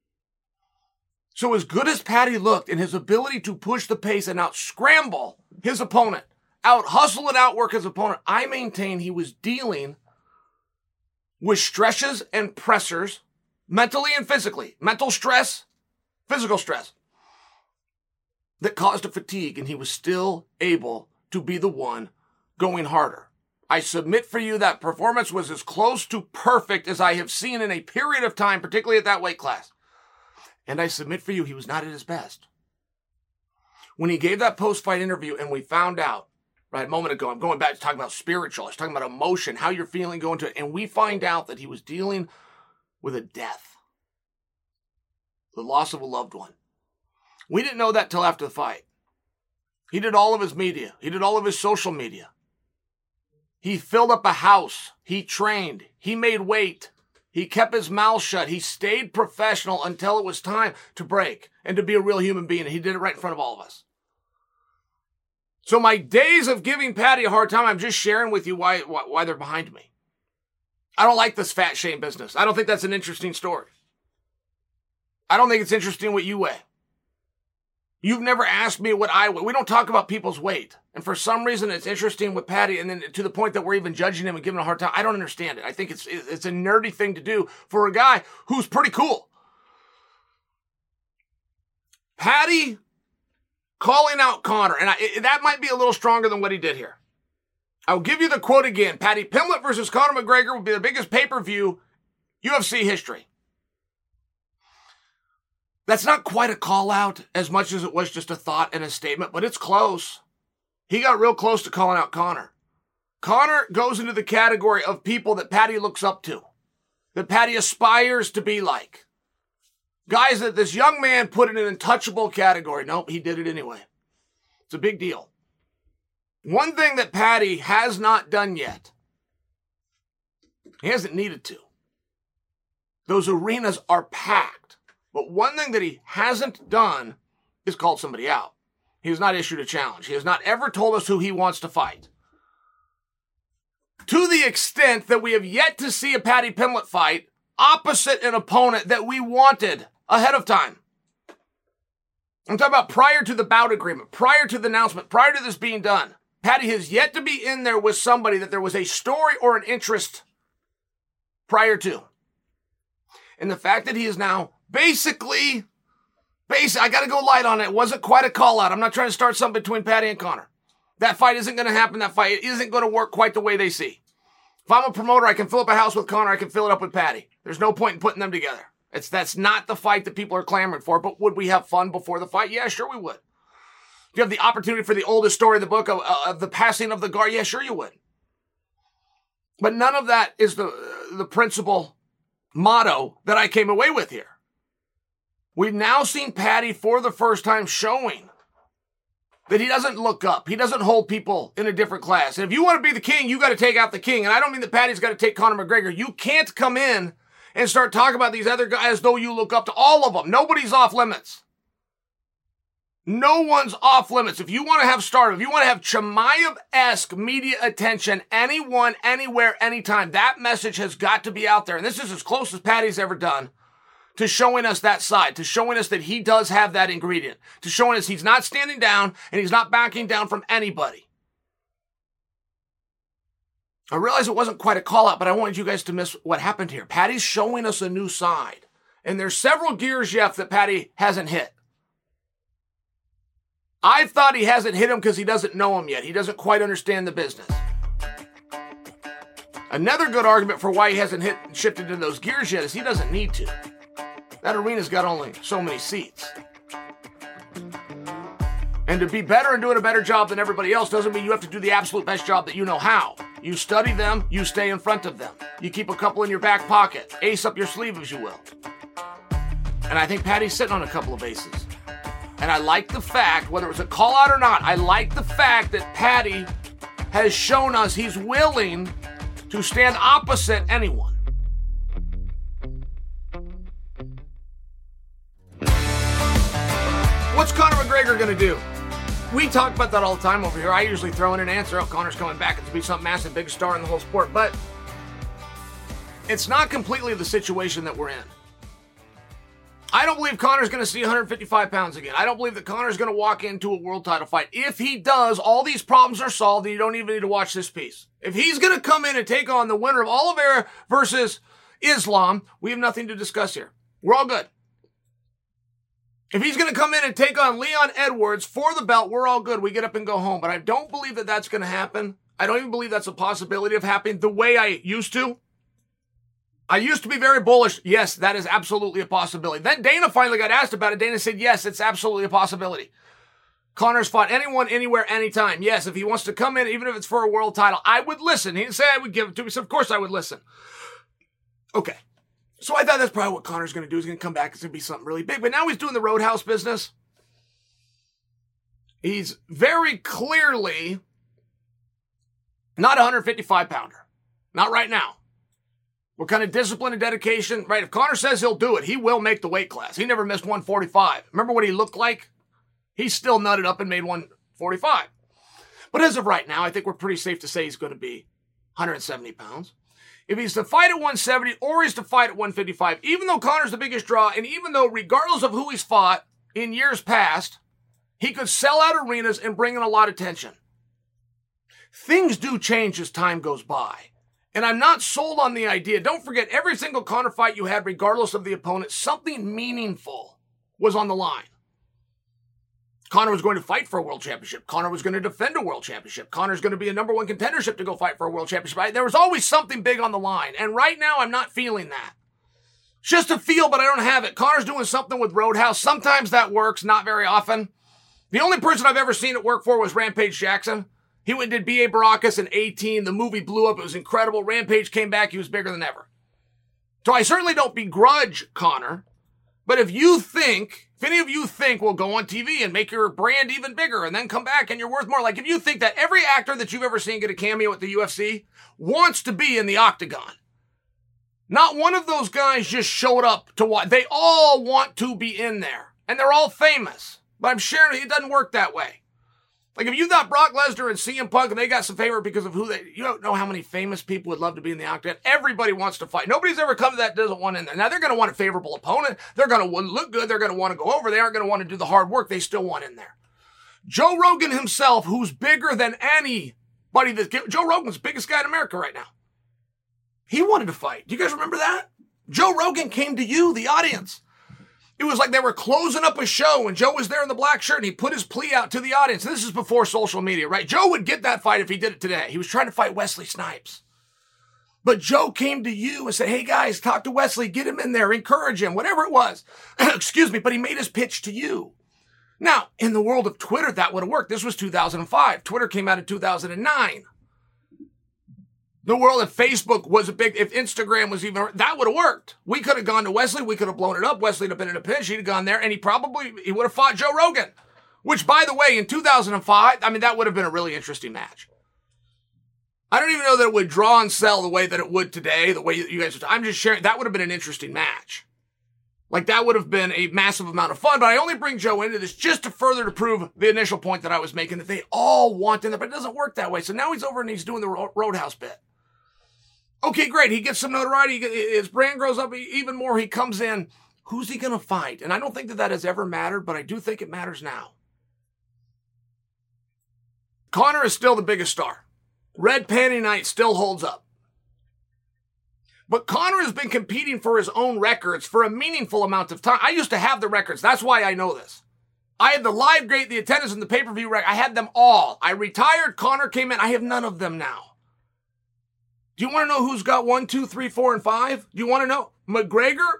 A: So as good as Paddy looked in his ability to push the pace and out-scramble his opponent, out-hustle and outwork his opponent, I maintain he was dealing with stresses and pressures, mentally and physically. Mental stress, physical stress, that caused a fatigue, and he was still able to be the one going harder. I submit for you that performance was as close to perfect as I have seen in a period of time, particularly at that weight class. And I submit for you, he was not at his best. When he gave that post-fight interview and we found out, right, a moment ago, I'm going back to talking about spiritual, I was talking about emotion, how you're feeling going to it, and we find out that he was dealing with a death, the loss of a loved one. We didn't know that till after the fight. He did all of his media. He did all of his social media. He filled up a house. He trained. He made weight. He kept his mouth shut. He stayed professional until it was time to break and to be a real human being. And he did it right in front of all of us. So my days of giving Paddy a hard time, I'm just sharing with you why they're behind me. I don't like this fat shame business. I don't think that's an interesting story. I don't think it's interesting what you weigh. You've never asked me what I weigh. We don't talk about people's weight. And for some reason, it's interesting with Paddy, and then to the point that we're even judging him and giving him a hard time. I don't understand it. I think it's a nerdy thing to do for a guy who's pretty cool. Paddy calling out Conor, and that might be a little stronger than what he did here. I'll give you the quote again. Paddy Pimblett versus Conor McGregor will be the biggest pay-per-view UFC history. That's not quite a call out as much as it was just a thought and a statement, but it's close. He got real close to calling out Conor. Conor goes into the category of people that Paddy looks up to, that Paddy aspires to be like. Guys that this young man put in an untouchable category. Nope, he did it anyway. It's a big deal. One thing that Paddy has not done yet, he hasn't needed to. Those arenas are packed. But one thing that he hasn't done is called somebody out. He has not issued a challenge. He has not ever told us who he wants to fight. To the extent that we have yet to see a Paddy Pimblett fight opposite an opponent that we wanted ahead of time. I'm talking about prior to the bout agreement, prior to the announcement, prior to this being done. Paddy has yet to be in there with somebody that there was a story or an interest prior to. And the fact that he is now basically, I got to go light on it. It wasn't quite a call out. I'm not trying to start something between Paddy and Conor. That fight isn't going to happen. That fight isn't going to work quite the way they see. If I'm a promoter, I can fill up a house with Conor. I can fill it up with Paddy. There's no point in putting them together. That's not the fight that people are clamoring for. But would we have fun before the fight? Yeah, sure we would. Do you have the opportunity for the oldest story in the book of the passing of the guard? Yeah, sure you would. But none of that is the principal motto that I came away with here. We've now seen Paddy for the first time showing that he doesn't look up. He doesn't hold people in a different class. And if you want to be the king, you got to take out the king. And I don't mean that Paddy's got to take Conor McGregor. You can't come in and start talking about these other guys as though you look up to all of them. Nobody's off limits. No one's off limits. If you want to have stardom, if you want to have Chimaev-esque media attention, anyone, anywhere, anytime, that message has got to be out there. And this is as close as Paddy's ever done to showing us that side, to showing us that he does have that ingredient, to showing us he's not standing down and he's not backing down from anybody. I realize it wasn't quite a call out, but I wanted you guys to miss what happened here. Paddy's showing us a new side. And there's several gears, Jeff, that Paddy hasn't hit. I thought he hasn't hit him because he doesn't know him yet. He doesn't quite understand the business. Another good argument for why he hasn't shifted into those gears yet is he doesn't need to. That arena's got only so many seats. And to be better and doing a better job than everybody else doesn't mean you have to do the absolute best job that you know how. You study them, you stay in front of them. You keep a couple in your back pocket. Ace up your sleeve, as you will. And I think Paddy's sitting on a couple of aces. And I like the fact, whether it's a call out or not, I like the fact that Paddy has shown us he's willing to stand opposite anyone. What's Conor McGregor going to do? We talk about that all the time over here. I usually throw in an answer. Oh, Conor's coming back. It's to be some massive big star in the whole sport. But it's not completely the situation that we're in. I don't believe Conor's going to see 155 pounds again. I don't believe that Conor's going to walk into a world title fight. If he does, all these problems are solved and you don't even need to watch this piece. If he's going to come in and take on the winner of Oliveira versus Islam, we have nothing to discuss here. We're all good. If he's going to come in and take on Leon Edwards for the belt, we're all good. We get up and go home. But I don't believe that that's going to happen. I don't even believe that's a possibility of happening the way I used to. I used to be very bullish. Yes, that is absolutely a possibility. Then Dana finally got asked about it. Dana said, yes, it's absolutely a possibility. Conor's fought anyone, anywhere, anytime. Yes, if he wants to come in, even if it's for a world title, I would listen. He didn't say I would give it to me, so of course I would listen. Okay. So I thought that's probably what Conor's going to do. He's going to come back. It's going to be something really big. But now he's doing the Roadhouse business. He's very clearly not a 155-pounder. Not right now. What kind of discipline and dedication, right? If Conor says he'll do it, he will make the weight class. He never missed 145. Remember what he looked like? He still nutted up and made 145. But as of right now, I think we're pretty safe to say he's going to be 170 pounds. If he's to fight at 170 or he's to fight at 155, even though Conor's the biggest draw, and even though regardless of who he's fought in years past, he could sell out arenas and bring in a lot of attention. Things do change as time goes by. And I'm not sold on the idea. Don't forget, every single Conor fight you had, regardless of the opponent, something meaningful was on the line. Conor was going to fight for a world championship. Conor was going to defend a world championship. Conor's going to be a number one contendership to go fight for a world championship. There was always something big on the line. And right now, I'm not feeling that. It's just a feel, but I don't have it. Conor's doing something with Roadhouse. Sometimes that works, not very often. The only person I've ever seen it work for was Rampage Jackson. He went and did B.A. Baracus in 18. The movie blew up. It was incredible. Rampage came back. He was bigger than ever. So I certainly don't begrudge Conor. But if any of you think will go on TV and make your brand even bigger and then come back and you're worth more, like if you think that every actor that you've ever seen get a cameo at the UFC wants to be in the octagon, not one of those guys just showed up to watch. They all want to be in there and they're all famous, but I'm sure it doesn't work that way. Like if you thought Brock Lesnar and CM Punk and they got some favor because of you don't know how many famous people would love to be in the octagon. Everybody wants to fight. Nobody's ever come to that doesn't want in there. Now they're going to want a favorable opponent. They're going to look good. They're going to want to go over. They aren't going to want to do the hard work. They still want in there. Joe Rogan himself, who's bigger than anybody. Joe Rogan's the biggest guy in America right now. He wanted to fight. Do you guys remember that? Joe Rogan came to you, the audience. It was like they were closing up a show and Joe was there in the black shirt and he put his plea out to the audience. This is before social media, right? Joe would get that fight if he did it today. He was trying to fight Wesley Snipes. But Joe came to you and said, hey guys, talk to Wesley, get him in there, encourage him, whatever it was. Excuse me, but he made his pitch to you. Now, in the world of Twitter, that would have worked. This was 2005. Twitter came out in 2009. The world of Facebook was if Instagram was even, that would have worked. We could have gone to Wesley. We could have blown it up. Wesley would have been in a pinch. He'd have gone there and he would have fought Joe Rogan, which by the way, in 2005, that would have been a really interesting match. I don't even know that it would draw and sell the way that it would today, the way you guys are. I'm just sharing. That would have been an interesting match. Like that would have been a massive amount of fun, but I only bring Joe into this just to further to prove the initial point that I was making, that they all want in there, but it doesn't work that way. So now he's over and he's doing the Roadhouse bit. Okay, great. He gets some notoriety. His brand grows up even more. He comes in. Who's he going to fight? And I don't think that has ever mattered, but I do think it matters now. Conor is still the biggest star. Red Panty Night still holds up. But Conor has been competing for his own records for a meaningful amount of time. I used to have the records. That's why I know this. I had the live gate, the attendance, and the pay-per-view record. I had them all. I retired. Conor came in. I have none of them now. Do you want to know who's got 1, 2, 3, 4, and 5? Do you want to know? McGregor,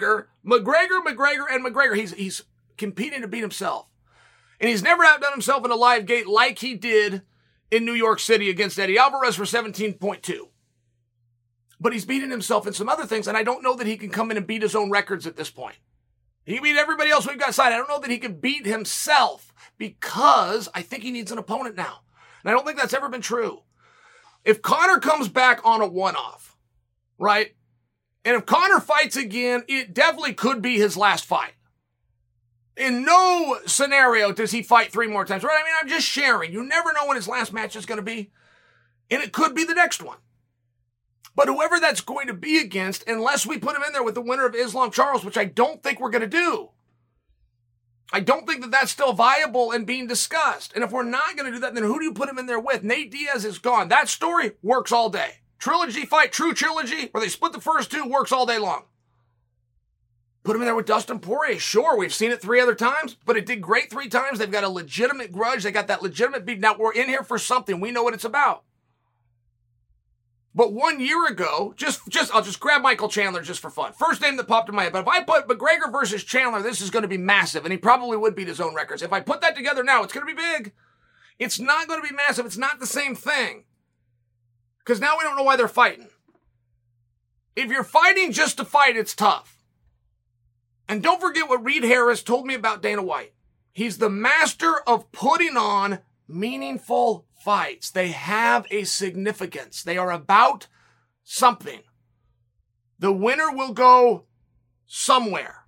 A: and McGregor. He's competing to beat himself. And he's never outdone himself in a live gate like he did in New York City against Eddie Alvarez for 17.2. But he's beating himself in some other things, and I don't know that he can come in and beat his own records at this point. He can beat everybody else we've got signed. I don't know that he can beat himself because I think he needs an opponent now. And I don't think that's ever been true. If Conor comes back on a one-off, right? And if Conor fights again, it definitely could be his last fight. In no scenario does he fight 3 more times, right? I'm just sharing. You never know when his last match is going to be. And it could be the next one. But whoever that's going to be against, unless we put him in there with the winner of Islam Charles, which I don't think we're going to do. I don't think that that's still viable and being discussed. And if we're not going to do that, then who do you put him in there with? Nate Diaz is gone. That story works all day. Trilogy fight, true trilogy, where they split the first 2, works all day long. Put him in there with Dustin Poirier. Sure, we've seen it 3 other times, but it did great 3 times. They've got a legitimate grudge. They got that legitimate beef. Now, we're in here for something. We know what it's about. But 1 year ago, I'll just grab Michael Chandler just for fun. First name that popped in my head. But if I put McGregor versus Chandler, this is going to be massive. And he probably would beat his own records. If I put that together now, it's going to be big. It's not going to be massive. It's not the same thing. Because now we don't know why they're fighting. If you're fighting just to fight, it's tough. And don't forget what Reed Harris told me about Dana White. He's the master of putting on meaningful fights. They have a significance. They are about something. The winner will go somewhere.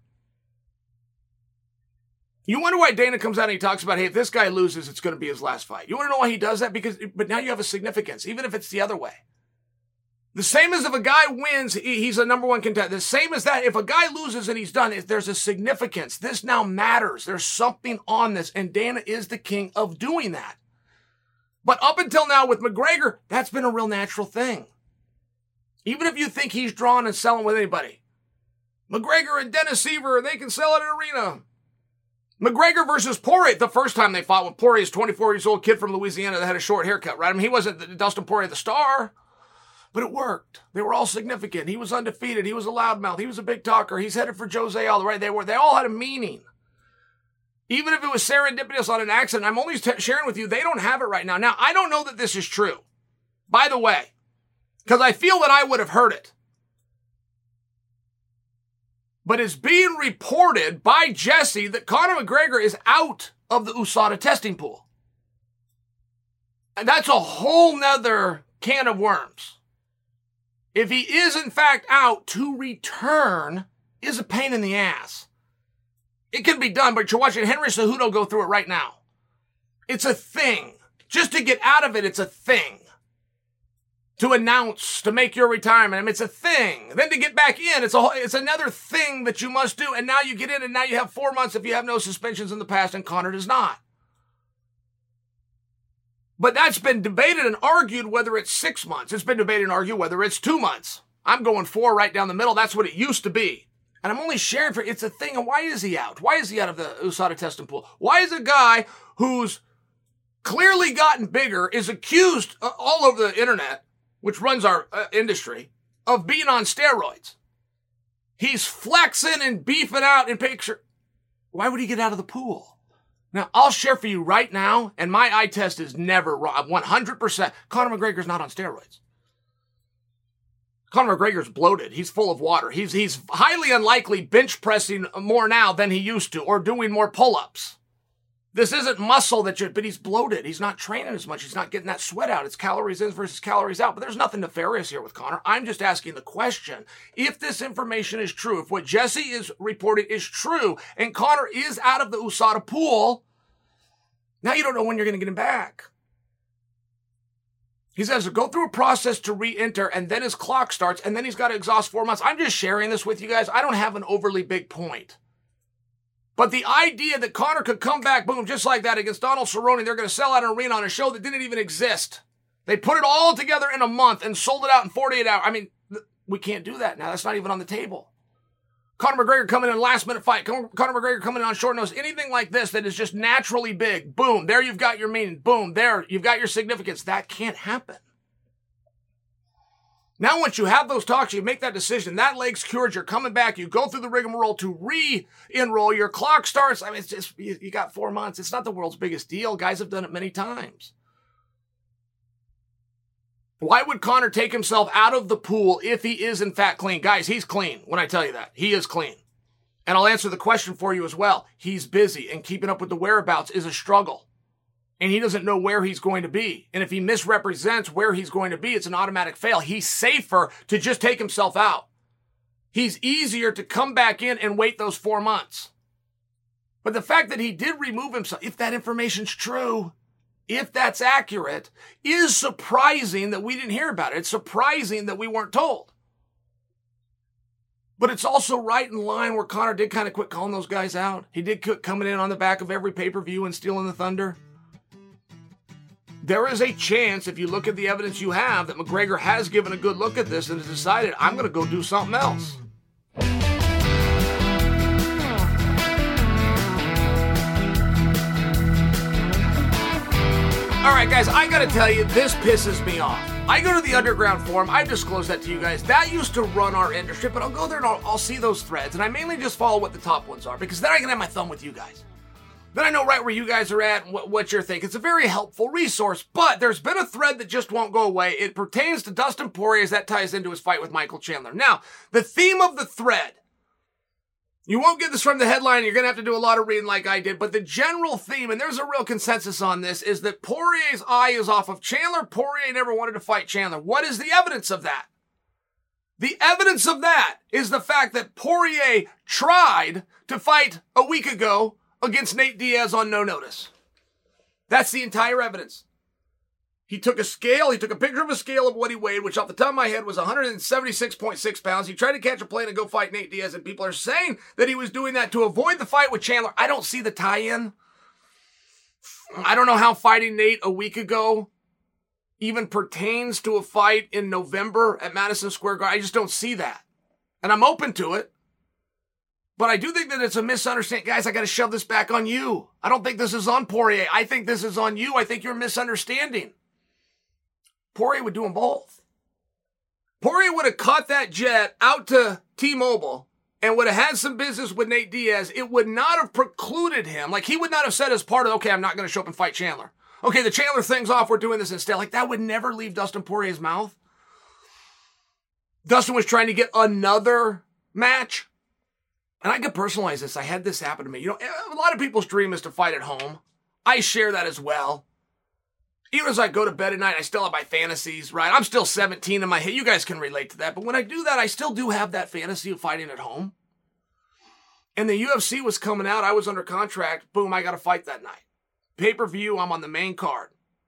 A: You wonder why Dana comes out and he talks about, hey, if this guy loses, it's going to be his last fight. You want to know why he does that? But now you have a significance, even if it's the other way. The same as if a guy wins, he's a number 1 contender. The same as that, if a guy loses and he's done, there's a significance. This now matters. There's something on this, and Dana is the king of doing that. But up until now with McGregor, that's been a real natural thing. Even if you think he's drawing and selling with anybody. McGregor and Dennis Seaver, they can sell at an arena. McGregor versus Poirier, the first time they fought, when Poirier's 24 years old kid from Louisiana that had a short haircut, right? He wasn't Dustin Poirier the star. But it worked. They were all significant. He was undefeated. He was a loudmouth. He was a big talker. He's headed for Jose all the way. They all had a meaning. Even if it was serendipitous on an accident, I'm only sharing with you, they don't have it right now. Now, I don't know that this is true, by the way, because I feel that I would have heard it. But it's being reported by Jesse that Conor McGregor is out of the USADA testing pool. And that's a whole nother can of worms. If he is in fact out, to return is a pain in the ass. It can be done, but you're watching Henry Cejudo go through it right now. It's a thing. Just to get out of it, it's a thing. To announce, to make your retirement, I mean, it's a thing. Then to get back in, it's another thing that you must do. And now you get in, and now you have 4 months if you have no suspensions in the past, and Conor does not. But that's been debated and argued whether it's 6 months. It's been debated and argued whether it's 2 months. I'm going 4 right down the middle. That's what it used to be. And I'm only sharing for it's a thing. And why is he out? Why is he out of the USADA testing pool? Why is a guy who's clearly gotten bigger, is accused all over the internet, which runs our industry, of being on steroids? He's flexing and beefing out in picture. Why would he get out of the pool? Now, I'll share for you right now, and my eye test is never wrong. 100%. Conor McGregor's not on steroids. Conor McGregor's bloated. He's full of water. He's highly unlikely bench pressing more now than he used to, or doing more pull-ups. This isn't muscle but he's bloated. He's not training as much. He's not getting that sweat out. It's calories in versus calories out. But there's nothing nefarious here with Conor. I'm just asking the question, if this information is true, if what Jesse is reporting is true, and Conor is out of the USADA pool, now you don't know when you're going to get him back. He says to go through a process to re-enter, and then his clock starts, and then he's got to exhaust 4 months. I'm just sharing this with you guys. I don't have an overly big point. But the idea that Conor could come back, boom, just like that against Donald Cerrone, they're going to sell out an arena on a show that didn't even exist. They put it all together in a month and sold it out in 48 hours. I mean, we can't do that now. That's not even on the table. Conor McGregor coming in last-minute fight. Conor McGregor coming in on short notice. Anything like this that is just naturally big. Boom, there you've got your meaning. Boom, there you've got your significance. That can't happen. Now, once you have those talks, you make that decision. That leg's cured. You're coming back. You go through the rigmarole to re-enroll. Your clock starts. I mean, it's just, you got 4 months. It's not the world's biggest deal. Guys have done it many times. Why would Conor take himself out of the pool if he is in fact clean? Guys, he's clean when I tell you that. He is clean. And I'll answer the question for you as well. He's busy, and keeping up with the whereabouts is a struggle. And he doesn't know where he's going to be. And if he misrepresents where he's going to be, it's an automatic fail. He's safer to just take himself out. He's easier to come back in and wait those 4 months. But the fact that he did remove himself, if that information's true, if that's accurate, is surprising that we didn't hear about it. It's surprising that we weren't told. But it's also right in line where Conor did kind of quit calling those guys out. He did quit coming in on the back of every pay-per-view and stealing the thunder. There is a chance, if you look at the evidence you have, that McGregor has given a good look at this and has decided, I'm going to go do something else. All right, guys, I got to tell you, this pisses me off. I go to the Underground Forum. I've disclosed that to you guys. That used to run our industry, but I'll go there and I'll see those threads. And I mainly just follow what the top ones are, because then I can have my thumb with you guys. Then I know right where you guys are at and what you're thinking. It's a very helpful resource, but there's been a thread that just won't go away. It pertains to Dustin Poirier, as that ties into his fight with Michael Chandler. Now, the theme of the thread, you won't get this from the headline. You're going to have to do a lot of reading like I did, but the general theme, and there's a real consensus on this, is that Poirier's eye is off of Chandler. Poirier never wanted to fight Chandler. What is the evidence of that? The evidence of that is the fact that Poirier tried to fight a week ago against Nate Diaz on no notice. That's the entire evidence. He took a scale, he took a picture of a scale of what he weighed, which off the top of my head was 176.6 pounds. He tried to catch a plane and go fight Nate Diaz, and people are saying that he was doing that to avoid the fight with Chandler. I don't see the tie-in. I don't know how fighting Nate a week ago even pertains to a fight in November at Madison Square Garden. I just don't see that. And I'm open to it. But I do think that it's a misunderstanding. Guys, I got to shove this back on you. I don't think this is on Poirier. I think this is on you. I think you're misunderstanding. Poirier would do them both. Poirier would have caught that jet out to T-Mobile and would have had some business with Nate Diaz, it would not have precluded him. Like, he would not have said as part of, okay, I'm not going to show up and fight Chandler. Okay, the Chandler thing's off, we're doing this instead. Like, that would never leave Dustin Poirier's mouth. Dustin was trying to get another match. And I could personalize this. I had this happen to me. You know, a lot of people's dream is to fight at home. I share that as well. Even as I go to bed at night, I still have my fantasies, right? I'm still 17 in my head. You guys can relate to that. But when I do that, I still do have that fantasy of fighting at home. And the UFC was coming out. I was under contract. Boom, I got to fight that night. Pay-per-view, I'm on the main card.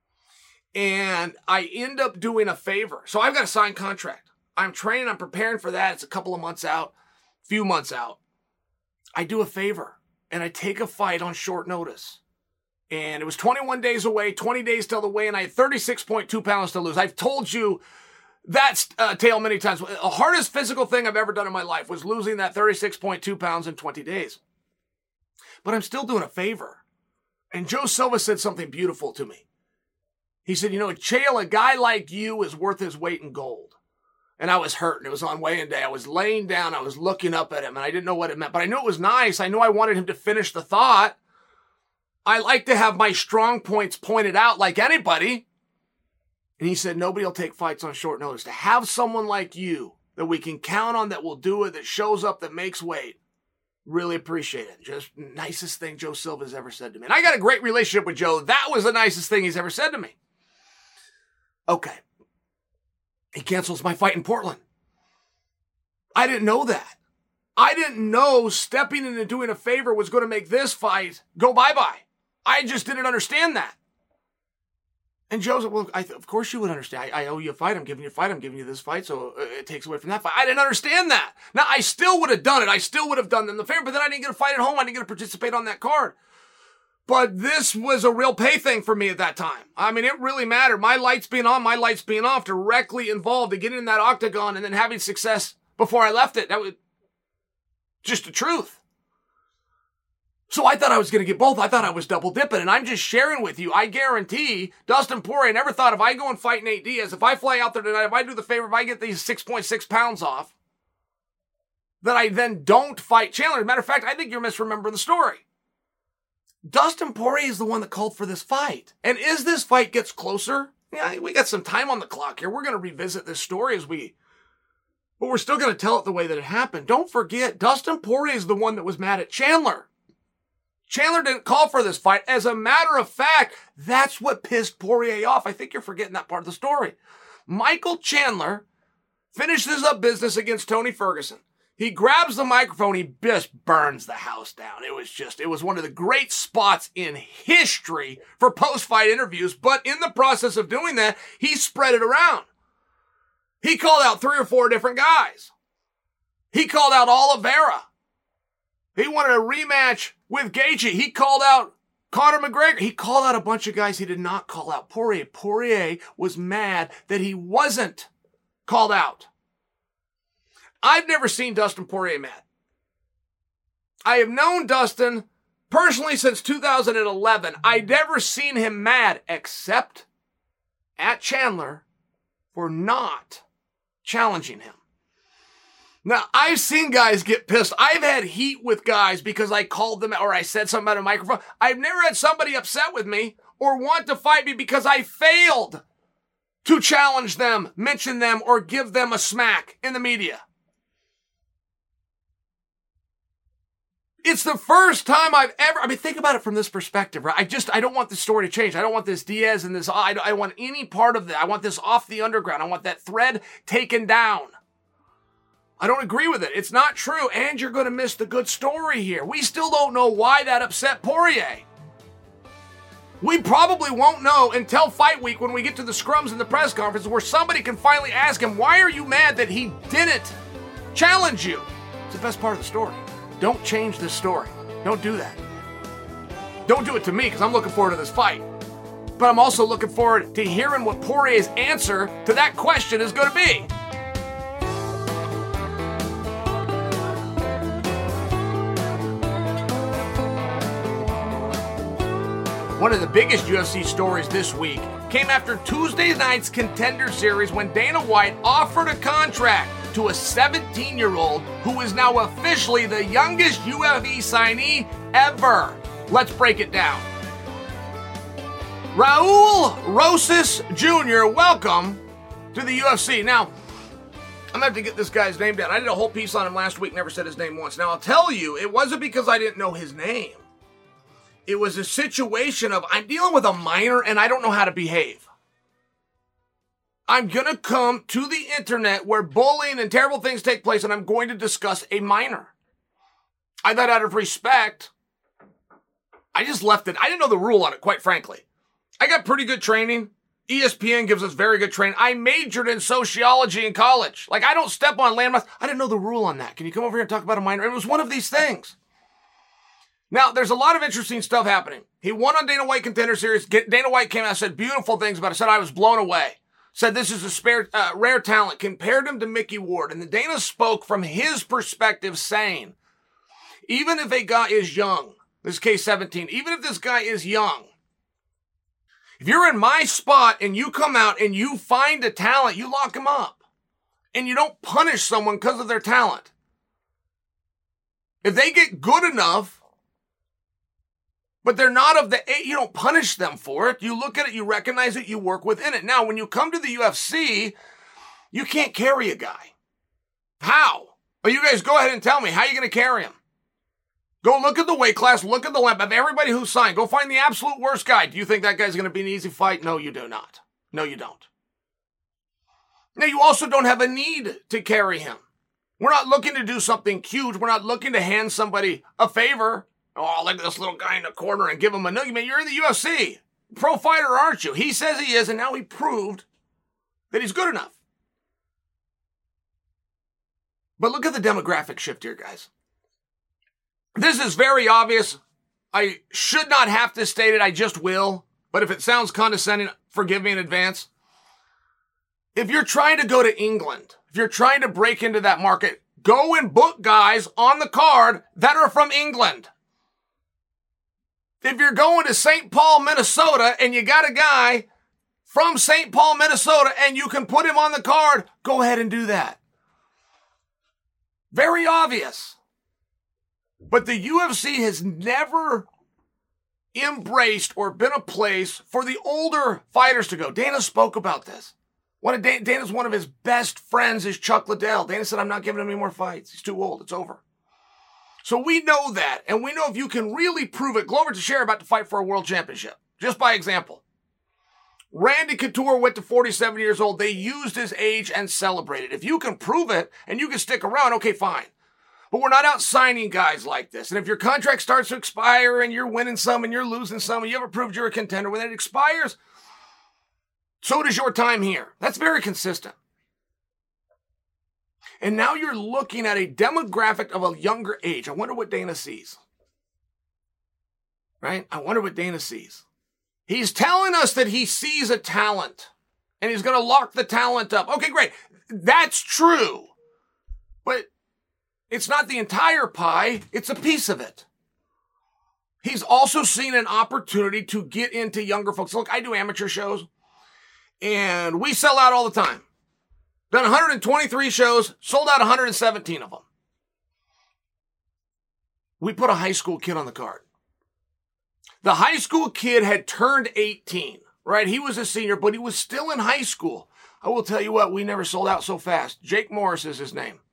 A: And I end up doing a favor. So I've got a signed contract. I'm training. I'm preparing for that. It's a couple of months out, few months out. I do a favor, and I take a fight on short notice. And it was 21 days away, 20 days till the weigh, and I had 36.2 pounds to lose. I've told you that tale many times. The hardest physical thing I've ever done in my life was losing that 36.2 pounds in 20 days. But I'm still doing a favor. And Joe Silva said something beautiful to me. He said, you know, Chael, a guy like you is worth his weight in gold. And I was hurting. It was on weigh-in day. I was laying down. I was looking up at him, and I didn't know what it meant. But I knew it was nice. I knew I wanted him to finish the thought. I like to have my strong points pointed out like anybody. And he said, nobody will take fights on short notice. To have someone like you that we can count on, that will do it, that shows up, that makes weight, really appreciate it. Just nicest thing Joe Silva's ever said to me. And I got a great relationship with Joe. That was the nicest thing he's ever said to me. Okay. He cancels my fight in Portland. I didn't know that. I didn't know stepping in and doing a favor was going to make this fight go bye-bye. I just didn't understand that. And Joe's like, well, of course you would understand. I owe you a fight. I'm giving you a fight. I'm giving you this fight, so it takes away from that fight. I didn't understand that. Now, I still would have done it. I still would have done them the favor, but then I didn't get a fight at home. I didn't get to participate on that card. But this was a real pay thing for me at that time. I mean, it really mattered. My lights being on, my lights being off, directly involved in getting in that octagon and then having success before I left it. That was just the truth. So I thought I was going to get both. I thought I was double dipping, and I'm just sharing with you. I guarantee Dustin Poirier never thought if I go and fight Nate Diaz, if I fly out there tonight, if I do the favor, if I get these 6.6 pounds off, that I then don't fight Chandler. As a matter of fact, I think you're misremembering the story. Dustin Poirier is the one that called for this fight. And as this fight gets closer, yeah, we got some time on the clock here. We're going to revisit this story but we're still going to tell it the way that it happened. Don't forget, Dustin Poirier is the one that was mad at Chandler. Chandler didn't call for this fight. As a matter of fact, that's what pissed Poirier off. I think you're forgetting that part of the story. Michael Chandler finishes up business against Tony Ferguson. He grabs the microphone. He just burns the house down. It was one of the great spots in history for post-fight interviews. But in the process of doing that, he spread it around. He called out 3 or 4 different guys. He called out Oliveira. He wanted a rematch with Gaethje. He called out Conor McGregor. He called out a bunch of guys he did not call out. Poirier. Poirier was mad that he wasn't called out. I've never seen Dustin Poirier mad. I have known Dustin personally since 2011. I've never seen him mad except at Chandler for not challenging him. Now, I've seen guys get pissed. I've had heat with guys because I called them or I said something about a microphone. I've never had somebody upset with me or want to fight me because I failed to challenge them, mention them, or give them a smack in the media. It's the first time I've ever, think about it from this perspective, right? I don't want this story to change. I don't want this Diaz and this, I want any part of that. I want this off the underground. I want that thread taken down. I don't agree with it. It's not true, and you're going to miss the good story here. We still don't know why that upset Poirier. We probably won't know until fight week when we get to the scrums and the press conference where somebody can finally ask him, why are you mad that he didn't challenge you? It's the best part of the story. Don't change this story. Don't do that. Don't do it to me because I'm looking forward to this fight. But I'm also looking forward to hearing what Poirier's answer to that question is going to be. One of the biggest UFC stories this week came after Tuesday night's Contender Series when Dana White offered a contract to a 17-year-old who is now officially the youngest UFC signee ever. Let's break it down. Raul Rosas Jr., welcome to the UFC. Now, I'm going to have to get this guy's name down. I did a whole piece on him last week, never said his name once. Now, I'll tell you, it wasn't because I didn't know his name. It was a situation of, I'm dealing with a minor and I don't know how to behave. I'm going to come to the internet where bullying and terrible things take place, and I'm going to discuss a minor. I thought out of respect, I just left it. I didn't know the rule on it, quite frankly. I got pretty good training. ESPN gives us very good training. I majored in sociology in college. Like, I don't step on landmines. I didn't know the rule on that. Can you come over here and talk about a minor? It was one of these things. Now, there's a lot of interesting stuff happening. He won on Dana White Contender Series. Dana White came out and said beautiful things about it. Said I was blown away. Said this is a rare talent. Compared him to Mickey Ward. And then Dana spoke from his perspective saying, even if a guy is young, this is case 17, even if this guy is young, if you're in my spot and you come out and you find a talent, you lock him up. And you don't punish someone because of their talent. If they get good enough, but they're not of the age, you don't punish them for it. You look at it, you recognize it, you work within it. Now, when you come to the UFC, you can't carry a guy. How? Well, you guys go ahead and tell me, how are you going to carry him? Go look at the weight class, look at the limp of everybody who signed. Go find the absolute worst guy. Do you think that guy's going to be an easy fight? No, you do not. No, you don't. Now, you also don't have a need to carry him. We're not looking to do something huge. We're not looking to hand somebody a favor. Oh, look at this little guy in the corner and give him a nugget. Man, you're in the UFC. Pro fighter, aren't you? He says he is, and now he proved that he's good enough. But look at the demographic shift here, guys. This is very obvious. I should not have to state it. I just will. But if it sounds condescending, forgive me in advance. If you're trying to go to England, if you're trying to break into that market, go and book guys on the card that are from England. If you're going to St. Paul, Minnesota, and you got a guy from St. Paul, Minnesota, and you can put him on the card, go ahead and do that. Very obvious. But the UFC has never embraced or been a place for the older fighters to go. Dana spoke about this. Dana's one of his best friends is Chuck Liddell. Dana said, I'm not giving him any more fights. He's too old. It's over. So we know that, and we know if you can really prove it. Glover Teixeira about to fight for a world championship, just by example. Randy Couture went to 47 years old. They used his age and celebrated. If you can prove it and you can stick around, okay, fine. But we're not out signing guys like this. And if your contract starts to expire and you're winning some and you're losing some and you haven't proved you're a contender, when it expires, so does your time here. That's very consistent. And now you're looking at a demographic of a younger age. I wonder what Dana sees. Right? I wonder what Dana sees. He's telling us that he sees a talent and he's going to lock the talent up. Okay, great. That's true. But it's not the entire pie. It's a piece of it. He's also seen an opportunity to get into younger folks. Look, I do amateur shows and we sell out all the time. Done 123 shows, sold out 117 of them. We put a high school kid on the card. The high school kid had turned 18, right? He was a senior, but he was still in high school. I will tell you what, we never sold out so fast. Jake Morris is his name.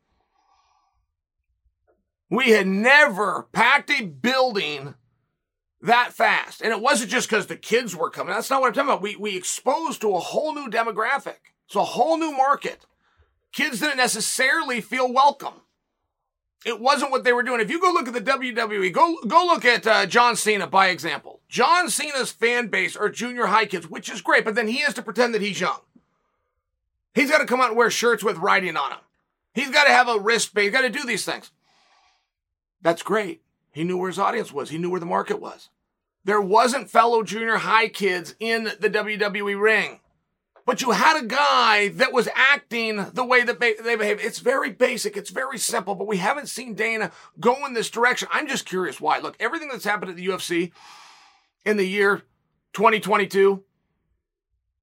A: We had never packed a building that fast. And it wasn't just because the kids were coming. That's not what I'm talking about. We exposed to a whole new demographic. It's a whole new market. Kids didn't necessarily feel welcome. It wasn't what they were doing. If you go look at the WWE, go look at John Cena, by example. John Cena's fan base are junior high kids, which is great, but then he has to pretend that he's young. He's got to come out and wear shirts with writing on them. He's got to have a wristband. He's got to do these things. That's great. He knew where his audience was. He knew where the market was. There wasn't fellow junior high kids in the WWE ring. But you had a guy that was acting the way that they behave. It's very basic. It's very simple. But we haven't seen Dana go in this direction. I'm just curious why. Look, everything that's happened at the UFC in the year 2022,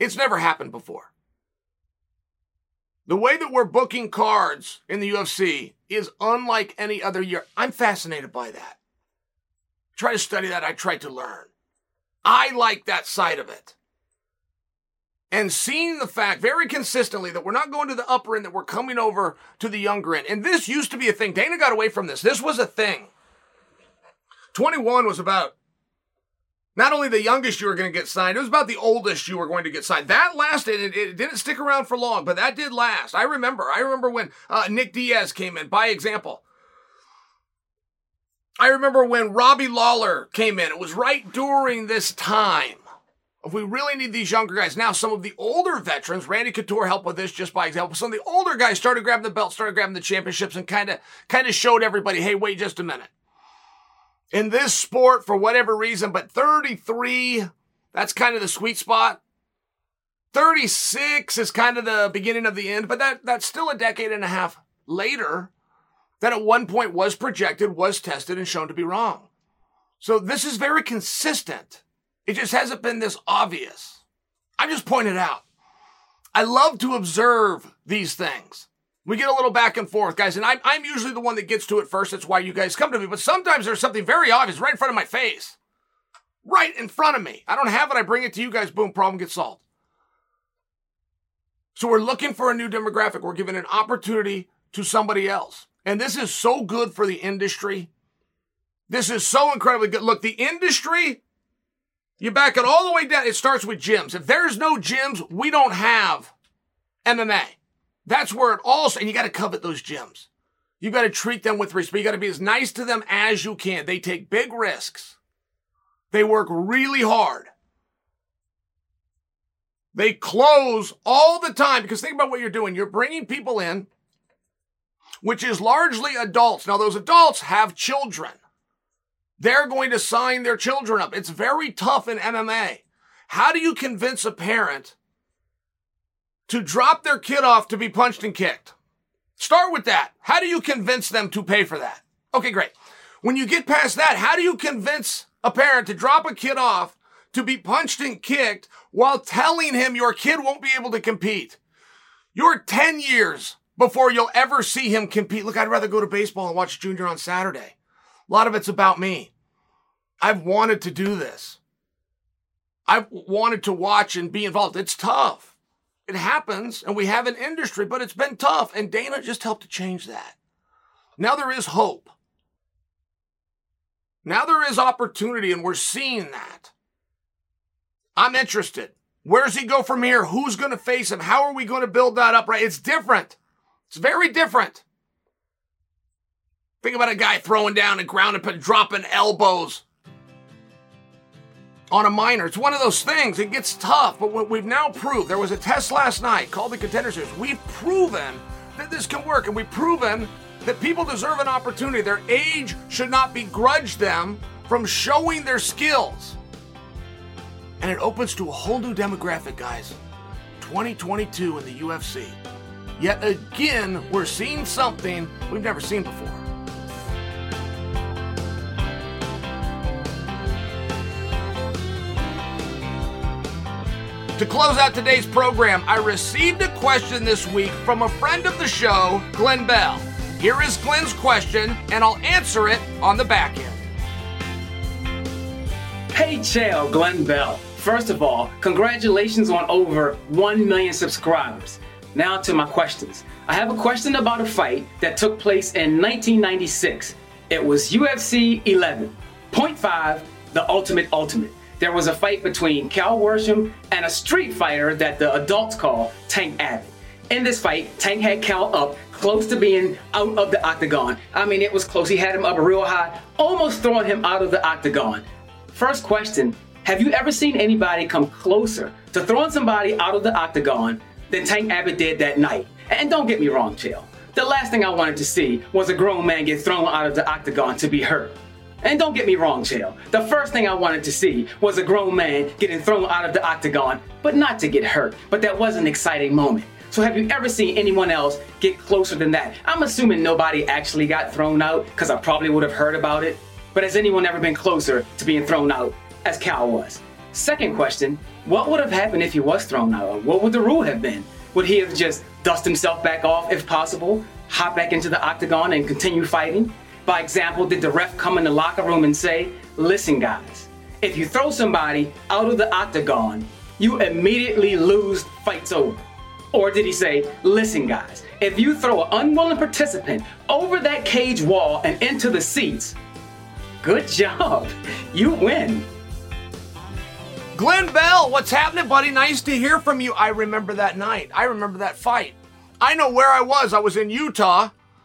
A: It's never happened before. The way that we're booking cards in the UFC is unlike any other year. I'm fascinated by that. I try to study that. I try to learn. I like that side of it. And seeing the fact very consistently that we're not going to the upper end, that we're coming over to the younger end. And this used to be a thing. Dana got away from this. This was a thing. 21 was about not only the youngest you were going to get signed, it was about the oldest you were going to get signed. That lasted. It didn't stick around for long, but that did last. I remember when Nick Diaz came in, by example. I remember when Robbie Lawler came in. It was right during this time. If we really need these younger guys. Now, some of the older veterans, Randy Couture helped with this just by example. Some of the older guys started grabbing the belt, started grabbing the championships, and kind of showed everybody, hey, wait just a minute. In this sport, for whatever reason, but 33, that's kind of the sweet spot. 36 is kind of the beginning of the end, but that's still a decade and a half later that at one point was projected, was tested, and shown to be wrong. So this is very consistent. It just hasn't been this obvious. I just pointed out. I love to observe these things. We get a little back and forth, guys, and I'm usually the one that gets to it first. That's why you guys come to me. But sometimes there's something very obvious right in front of my face. Right in front of me. I don't have it. I bring it to you guys. Boom, problem gets solved. So we're looking for a new demographic. We're giving an opportunity to somebody else. And this is so good for the industry. This is so incredibly good. Look, the industry, you back it all the way down. It starts with gyms. If there's no gyms, we don't have MMA. That's where it all, and you got to covet those gyms. You got to treat them with respect. You got to be as nice to them as you can. They take big risks. They work really hard. They close all the time because think about what you're doing. You're bringing people in, which is largely adults. Now, those adults have children. They're going to sign their children up. It's very tough in MMA. How do you convince a parent to drop their kid off to be punched and kicked? Start with that. How do you convince them to pay for that? Okay, great. When you get past that, how do you convince a parent to drop a kid off to be punched and kicked while telling him your kid won't be able to compete? You're 10 years before you'll ever see him compete. Look, I'd rather go to baseball and watch Junior on Saturday. A lot of it's about me. I've wanted to do this. I've wanted to watch and be involved. It's tough. It happens, and we have an industry, but it's been tough, and Dana just helped to change that. Now there is hope. Now there is opportunity, and we're seeing that. I'm interested. Where does he go from here? Who's going to face him? How are we going to build that up? Right? It's different. It's very different. Think about a guy throwing down and grounding, dropping elbows on a minor. It's one of those things. It gets tough, but what we've now proved, there was a test last night called the Contender Series. We've proven that this can work, and we've proven that people deserve an opportunity. Their age should not begrudge them from showing their skills. And it opens to a whole new demographic, guys. 2022 in the UFC. Yet again, we're seeing something we've never seen before. To close out today's program, I received a question this week from a friend of the show, Glenn Bell. Here is Glenn's question, and I'll answer it on the back end.
C: Hey, Chael, Glenn Bell. First of all, congratulations on over 1 million subscribers. Now to my questions. I have a question about a fight that took place in 1996. It was UFC 11, .5, the Ultimate. There was a fight between Cal Worsham and a street fighter that the adults call Tank Abbott. In this fight, Tank had Cal up close to being out of the octagon. I mean, it was close. He had him up real high, almost throwing him out of the octagon. First question, have you ever seen anybody come closer to throwing somebody out of the octagon than Tank Abbott did that night? And don't get me wrong, Chael. The last thing I wanted to see was a grown man get thrown out of the octagon to be hurt. And don't get me wrong, Chael. The first thing I wanted to see was a grown man getting thrown out of the octagon, but not to get hurt. But that was an exciting moment. So have you ever seen anyone else get closer than that? I'm assuming nobody actually got thrown out, because I probably would have heard about it. But has anyone ever been closer to being thrown out as Cal was? Second question, what would have happened if he was thrown out? What would the rule have been? Would he have just dust himself back off if possible, hop back into the octagon and continue fighting? By example, did the ref come in the locker room and say, listen guys, if you throw somebody out of the octagon, you immediately lose, fight's over? Or did he say, listen guys, if you throw an unwilling participant over that cage wall and into the seats, good job, you win.
A: Glenn Bell, what's happening, buddy? Nice to hear from you. I remember that night. I remember that fight. I know where I was. I was in Utah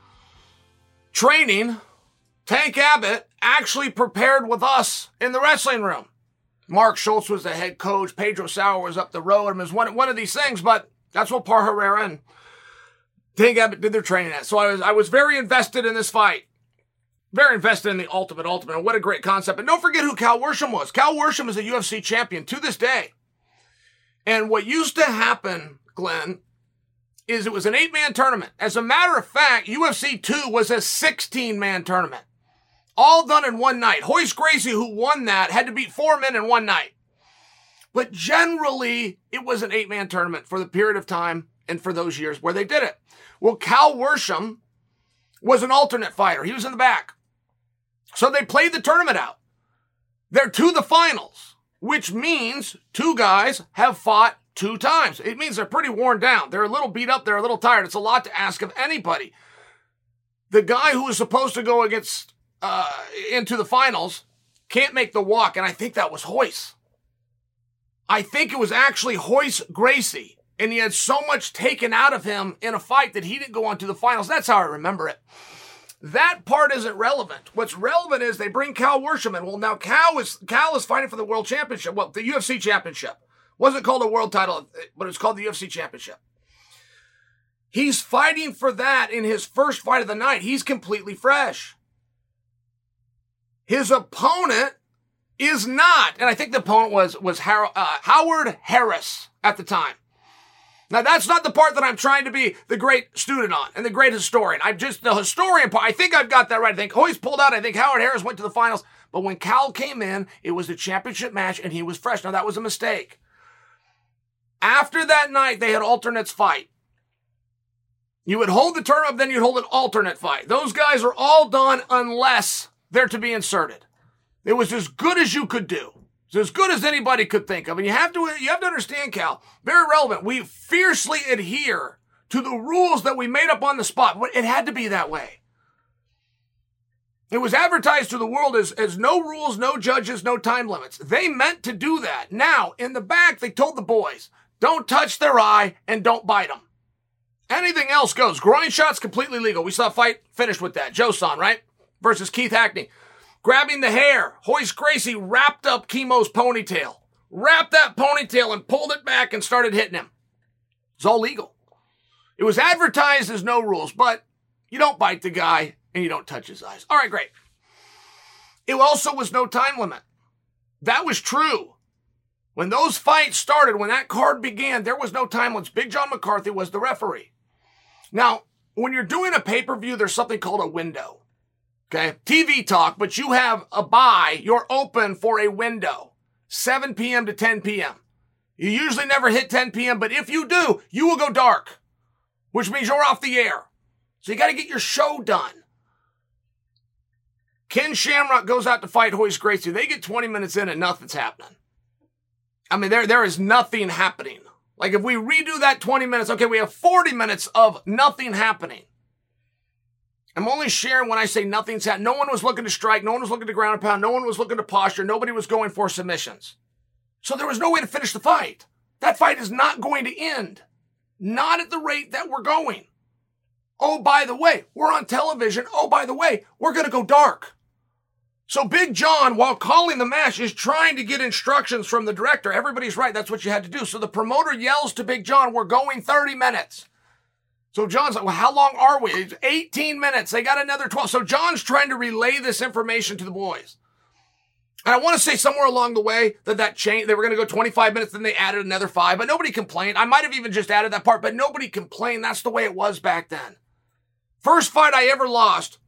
A: training. Tank Abbott actually prepared with us in the wrestling room. Mark Schultz was the head coach. Pedro Sauer was up the road. It was one of these things, but that's what Par Herrera and Tank Abbott did their training at. So I was very invested in this fight. Very invested in the ultimate. And what a great concept. And don't forget who Cal Worsham was. Cal Worsham is a UFC champion to this day. And what used to happen, Glenn, is it was an 8-man tournament. As a matter of fact, UFC 2 was a 16-man tournament. All done in one night. Hoist Gracie, who won that, had to beat 4 men in one night. But generally, it was an 8-man tournament for the period of time and for those years where they did it. Well, Cal Worsham was an alternate fighter. He was in the back. So they played the tournament out. They're to the finals, which means 2 guys have fought 2 times. It means they're pretty worn down. They're a little beat up. They're a little tired. It's a lot to ask of anybody. The guy who was supposed to go against into the finals can't make the walk, and I think that was Hoist. I think it was actually Hoist Gracie, and he had so much taken out of him in a fight that he didn't go on to the finals. That's how I remember it. That part isn't relevant. What's relevant is they bring Cal Worsham in. Well, now Cal is fighting for the world championship. Well, the UFC championship. Wasn't called a world title, but it's called the UFC championship. He's fighting for that in his first fight of the night. He's completely fresh. His opponent is not, and I think the opponent was Howard Harris at the time. Now, that's not the part that I'm trying to be the great student on and the great historian. I'm just the historian part. I think I've got that right. I think Hoist pulled out. I think Howard Harris went to the finals. But when Cal came in, it was the championship match, and he was fresh. Now, that was a mistake. After that night, they had alternates fight. You would hold the tournament, then you'd hold an alternate fight. Those guys are all done unless they're to be inserted. It was as good as you could do. It's as good as anybody could think of. And you have to understand, Cal, very relevant. We fiercely adhere to the rules that we made up on the spot. But it had to be that way. It was advertised to the world as no rules, no judges, no time limits. They meant to do that. Now, in the back, they told the boys, don't touch their eye and don't bite them. Anything else goes. Groin shots, completely legal. We saw a fight finished with that. Joe Son, right? Versus Keith Hackney. Grabbing the hair. Hoist Gracie wrapped up Chemo's ponytail. Wrapped that ponytail and pulled it back and started hitting him. It's all legal. It was advertised as no rules, but you don't bite the guy and you don't touch his eyes. All right, great. It also was no time limit. That was true. When those fights started, when that card began, there was no time limits. Big John McCarthy was the referee. Now, when you're doing a pay-per-view, there's something called a window. Okay? TV talk, but you have a buy. You're open for a window. 7 p.m. to 10 p.m. You usually never hit 10 p.m., but if you do, you will go dark, which means you're off the air. So you got to get your show done. Ken Shamrock goes out to fight Hoist Gracie. They get 20 minutes in and nothing's happening. I mean, there is nothing happening. Like if we redo that 20 minutes, okay, we have 40 minutes of nothing happening. I'm only sharing when I say nothing's happening. No one was looking to strike. No one was looking to ground and pound. No one was looking to posture. Nobody was going for submissions. So there was no way to finish the fight. That fight is not going to end. Not at the rate that we're going. Oh, by the way, we're on television. Oh, by the way, we're going to go dark. So Big John, while calling the match, is trying to get instructions from the director. Everybody's right. That's what you had to do. So the promoter yells to Big John, we're going 30 minutes. So John's like, well, how long are we? It's 18 minutes. They got another 12. So John's trying to relay this information to the boys. And I want to say somewhere along the way that changed. They were going to go 25 minutes, then they added another 5. But nobody complained. I might have even just added that part, but nobody complained. That's the way it was back then. First fight I ever lost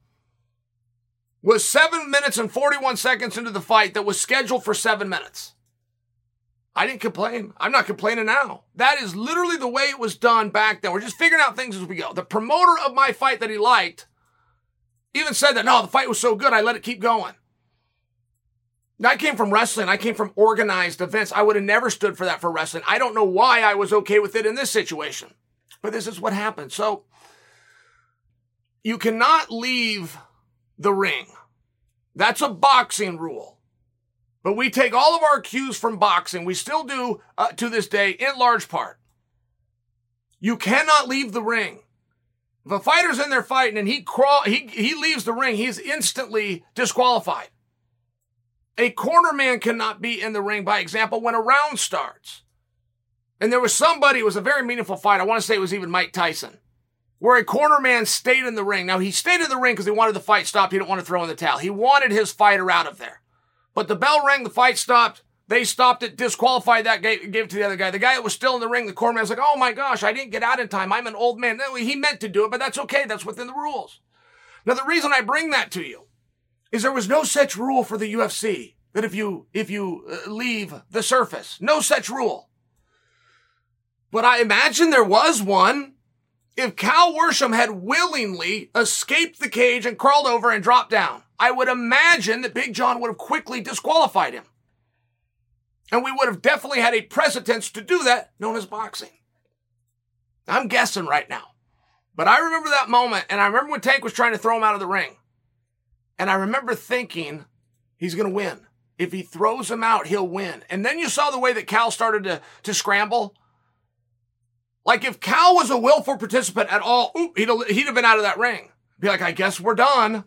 A: was 7 minutes and 41 seconds into the fight that was scheduled for 7 minutes. I didn't complain. I'm not complaining now. That is literally the way it was done back then. We're just figuring out things as we go. The promoter of my fight that he liked even said that, no, the fight was so good, I let it keep going. Now, I came from wrestling. I came from organized events. I would have never stood for that for wrestling. I don't know why I was okay with it in this situation. But this is what happened. So, you cannot leave the ring. That's a boxing rule. But we take all of our cues from boxing. We still do to this day, in large part. You cannot leave the ring. If a fighter's in there fighting and he leaves the ring, he's instantly disqualified. A corner man cannot be in the ring, by example, when a round starts. And there was somebody, it was a very meaningful fight. I want to say it was even Mike Tyson, where a corner man stayed in the ring. Now, he stayed in the ring because he wanted the fight stopped. He didn't want to throw in the towel. He wanted his fighter out of there. But the bell rang, the fight stopped. They stopped it, disqualified that, gave it to the other guy. The guy that was still in the ring, the corner man was like, oh my gosh, I didn't get out in time. I'm an old man. No, he meant to do it, but that's okay. That's within the rules. Now, the reason I bring that to you is there was no such rule for the UFC that if you leave the surface, no such rule. But I imagine there was one if Cal Worsham had willingly escaped the cage and crawled over and dropped down. I would imagine that Big John would have quickly disqualified him. And we would have definitely had a precedence to do that, known as boxing. I'm guessing right now. But I remember that moment, and I remember when Tank was trying to throw him out of the ring. And I remember thinking, he's going to win. If he throws him out, he'll win. And then you saw the way that Cal started to scramble. Like if Cal was a willful participant at all, he'd have been out of that ring. Be like, I guess we're done.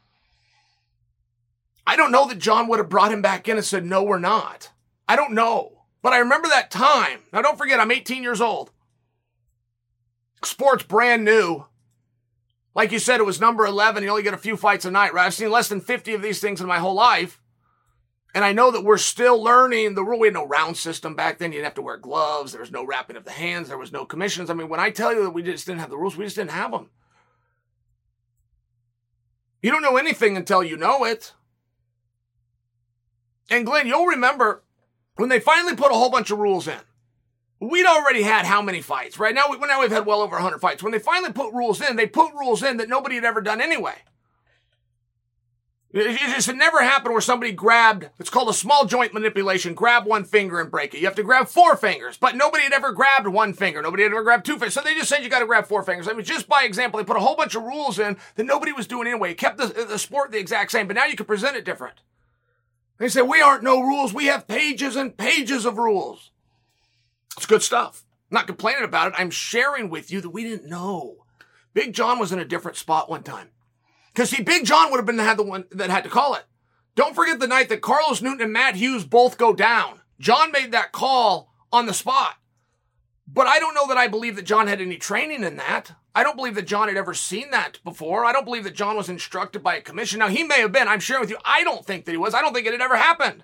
A: I don't know that John would have brought him back in and said, no, we're not. I don't know. But I remember that time. Now, don't forget, I'm 18 years old. Sport's brand new. Like you said, it was number 11. You only get a few fights a night, right? I've seen less than 50 of these things in my whole life. And I know that we're still learning the rule. We had no round system back then. You didn't have to wear gloves. There was no wrapping of the hands. There was no commissions. I mean, when I tell you that we just didn't have the rules, we just didn't have them. You don't know anything until you know it. And Glenn, you'll remember when they finally put a whole bunch of rules in. We'd already had how many fights, right? Now we've had well over 100 fights. When they finally put rules in, they put rules in that nobody had ever done anyway. It just had never happened where somebody grabbed, it's called a small joint manipulation, grab one finger and break it. You have to grab 4 fingers, but nobody had ever grabbed 1 finger. Nobody had ever grabbed 2 fingers. So they just said you got to grab 4 fingers. I mean, just by example, they put a whole bunch of rules in that nobody was doing anyway. It kept the sport the exact same, but now you can present it different. They say, we aren't no rules. We have pages and pages of rules. It's good stuff. I'm not complaining about it. I'm sharing with you that we didn't know. Big John was in a different spot one time. Because, see, Big John would have been the one that had to call it. Don't forget the night that Carlos Newton and Matt Hughes both go down. John made that call on the spot. But I don't know that I believe that John had any training in that. I don't believe that John had ever seen that before. I don't believe that John was instructed by a commission. Now, he may have been. I'm sharing with you. I don't think that he was. I don't think it had ever happened.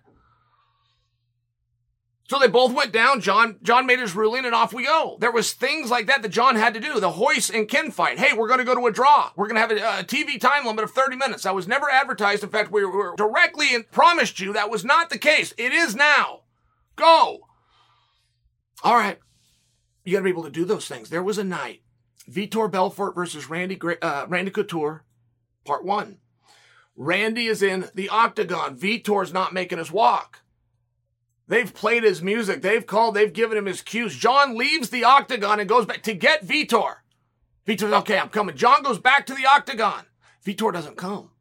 A: So they both went down. John made his ruling, and off we go. There was things like that John had to do. The Hoist and Ken fight. Hey, we're going to go to a draw. We're going to have a TV time limit of 30 minutes. That was never advertised. In fact, we were directly promised you that was not the case. It is now. Go. All right. You got to be able to do those things. There was a night. Vitor Belfort versus Randy Couture, part 1. Randy is in the octagon. Vitor's not making his walk. They've played his music. They've given him his cues. John leaves the octagon and goes back to get Vitor. Vitor's, okay, I'm coming. John goes back to the octagon. Vitor doesn't come.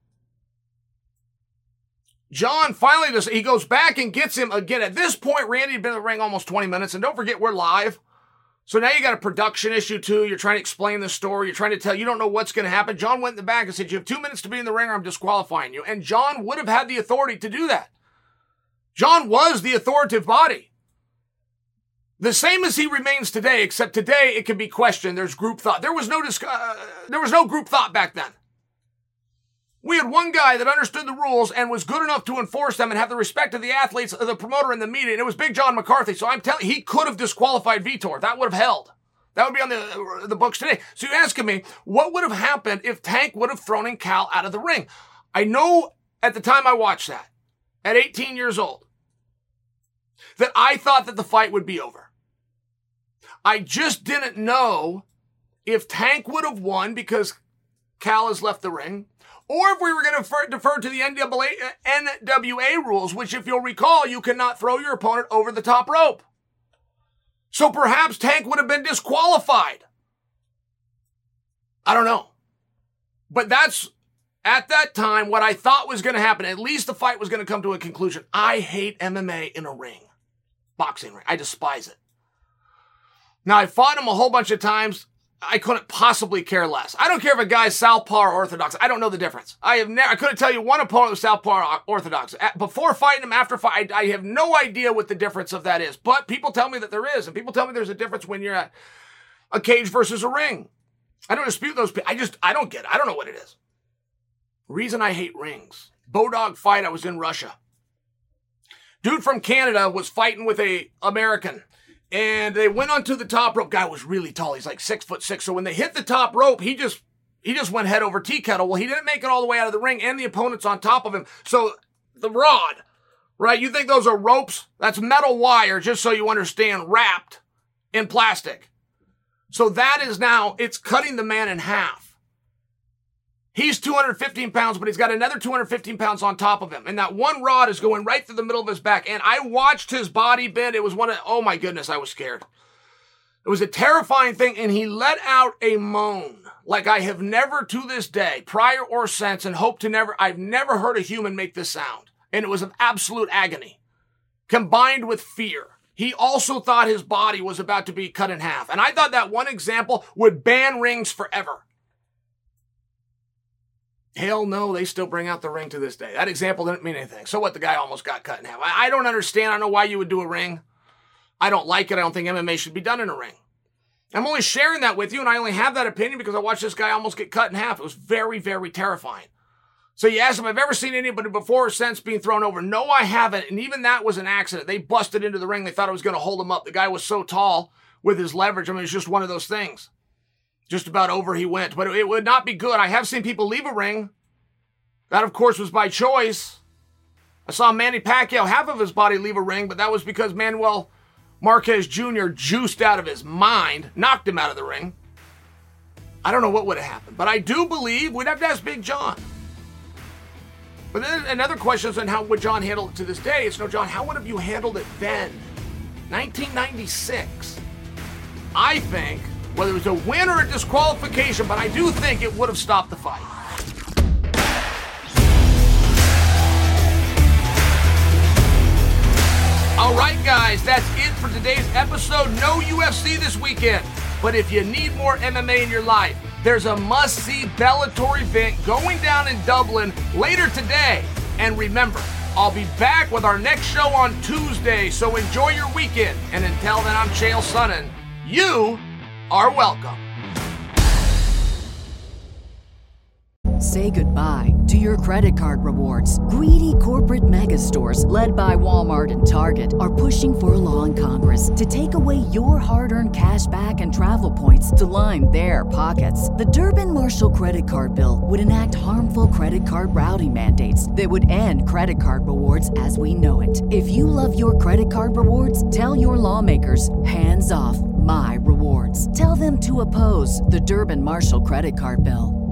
A: John finally he goes back and gets him again. At this point, Randy had been in the ring almost 20 minutes. And don't forget, we're live. So now you got a production issue too. You're trying to explain the story. You're trying to tell, you don't know what's going to happen. John went in the back and said, you have 2 minutes to be in the ring or I'm disqualifying you. And John would have had the authority to do that. John was the authoritative body. The same as he remains today, except today it can be questioned. There's group thought. There was no group thought back then. We had one guy that understood the rules and was good enough to enforce them and have the respect of the athletes, of the promoter, and the media. And it was Big John McCarthy. So I'm telling you, he could have disqualified Vitor. That would have held. That would be on the books today. So you're asking me, what would have happened if Tank would have thrown in Cal out of the ring? I know at the time I watched that, at 18 years old, that I thought that the fight would be over. I just didn't know if Tank would have won because Cal has left the ring, or if we were going to defer to the NWA rules, which, if you'll recall, you cannot throw your opponent over the top rope. So perhaps Tank would have been disqualified. I don't know. But that's, at that time, what I thought was going to happen. At least the fight was going to come to a conclusion. I hate MMA in a ring. Boxing ring. I despise it. Now, I fought him a whole bunch of times. I couldn't possibly care less. I don't care if a guy's southpaw or orthodox. I don't know the difference. I couldn't tell you one opponent was southpaw or orthodox. Before fighting him, after fight, I have no idea what the difference of that is. But people tell me that there is, and people tell me there's a difference when you're at a cage versus a ring. I don't dispute those. I don't get it. I don't know what it is. Reason I hate rings. Bodog fight. I was in Russia. Dude from Canada was fighting with a American. And they went onto the top rope. Guy was really tall. He's like 6'6". So when they hit the top rope, he just went head over tea kettle. Well, he didn't make it all the way out of the ring, and the opponent's on top of him. So the rod, right? You think those are ropes? That's metal wire, just so you understand, wrapped in plastic. So that is now, it's cutting the man in half. He's 215 pounds, but he's got another 215 pounds on top of him. And that one rod is going right through the middle of his back. And I watched his body bend. It was oh my goodness, I was scared. It was a terrifying thing. And he let out a moan like I have never to this day, prior or since, and hope to never, I've never heard a human make this sound. And it was of absolute agony combined with fear. He also thought his body was about to be cut in half. And I thought that one example would ban rings forever. Hell no, they still bring out the ring to this day. That example didn't mean anything. So what, the guy almost got cut in half. I don't understand. I don't know why you would do a ring. I don't like it. I don't think MMA should be done in a ring. I'm only sharing that with you, and I only have that opinion because I watched this guy almost get cut in half. It was very, very terrifying. So you asked if I've ever seen anybody before or since being thrown over. No, I haven't. And even that was an accident. They busted into the ring. They thought I was going to hold him up. The guy was so tall with his leverage. I mean, it's just one of those things. Just about over he went. But it would not be good. I have seen people leave a ring. That, of course, was by choice. I saw Manny Pacquiao, half of his body, leave a ring, but that was because Manuel Marquez Jr. juiced out of his mind, knocked him out of the ring. I don't know what would have happened, but I do believe we'd have to ask Big John. But then another question is on how would John handle it to this day. It's no, John, how would have you handled it then? 1996. I think, whether it was a win or a disqualification, but I do think it would have stopped the fight. All right, guys, that's it for today's episode. No UFC this weekend. But if you need more MMA in your life, there's a must-see Bellator event going down in Dublin later today. And remember, I'll be back with our next show on Tuesday, so enjoy your weekend. And until then, I'm Chael Sonnen. You are welcome.
B: Say goodbye to your credit card rewards. Greedy corporate mega stores, led by Walmart and Target, are pushing for a law in Congress to take away your hard-earned cash back and travel points to line their pockets. The Durbin-Marshall credit card bill would enact harmful credit card routing mandates that would end credit card rewards as we know it. If you love your credit card rewards, tell your lawmakers, hands off my rewards. Tell them to oppose the Durbin-Marshall credit card bill.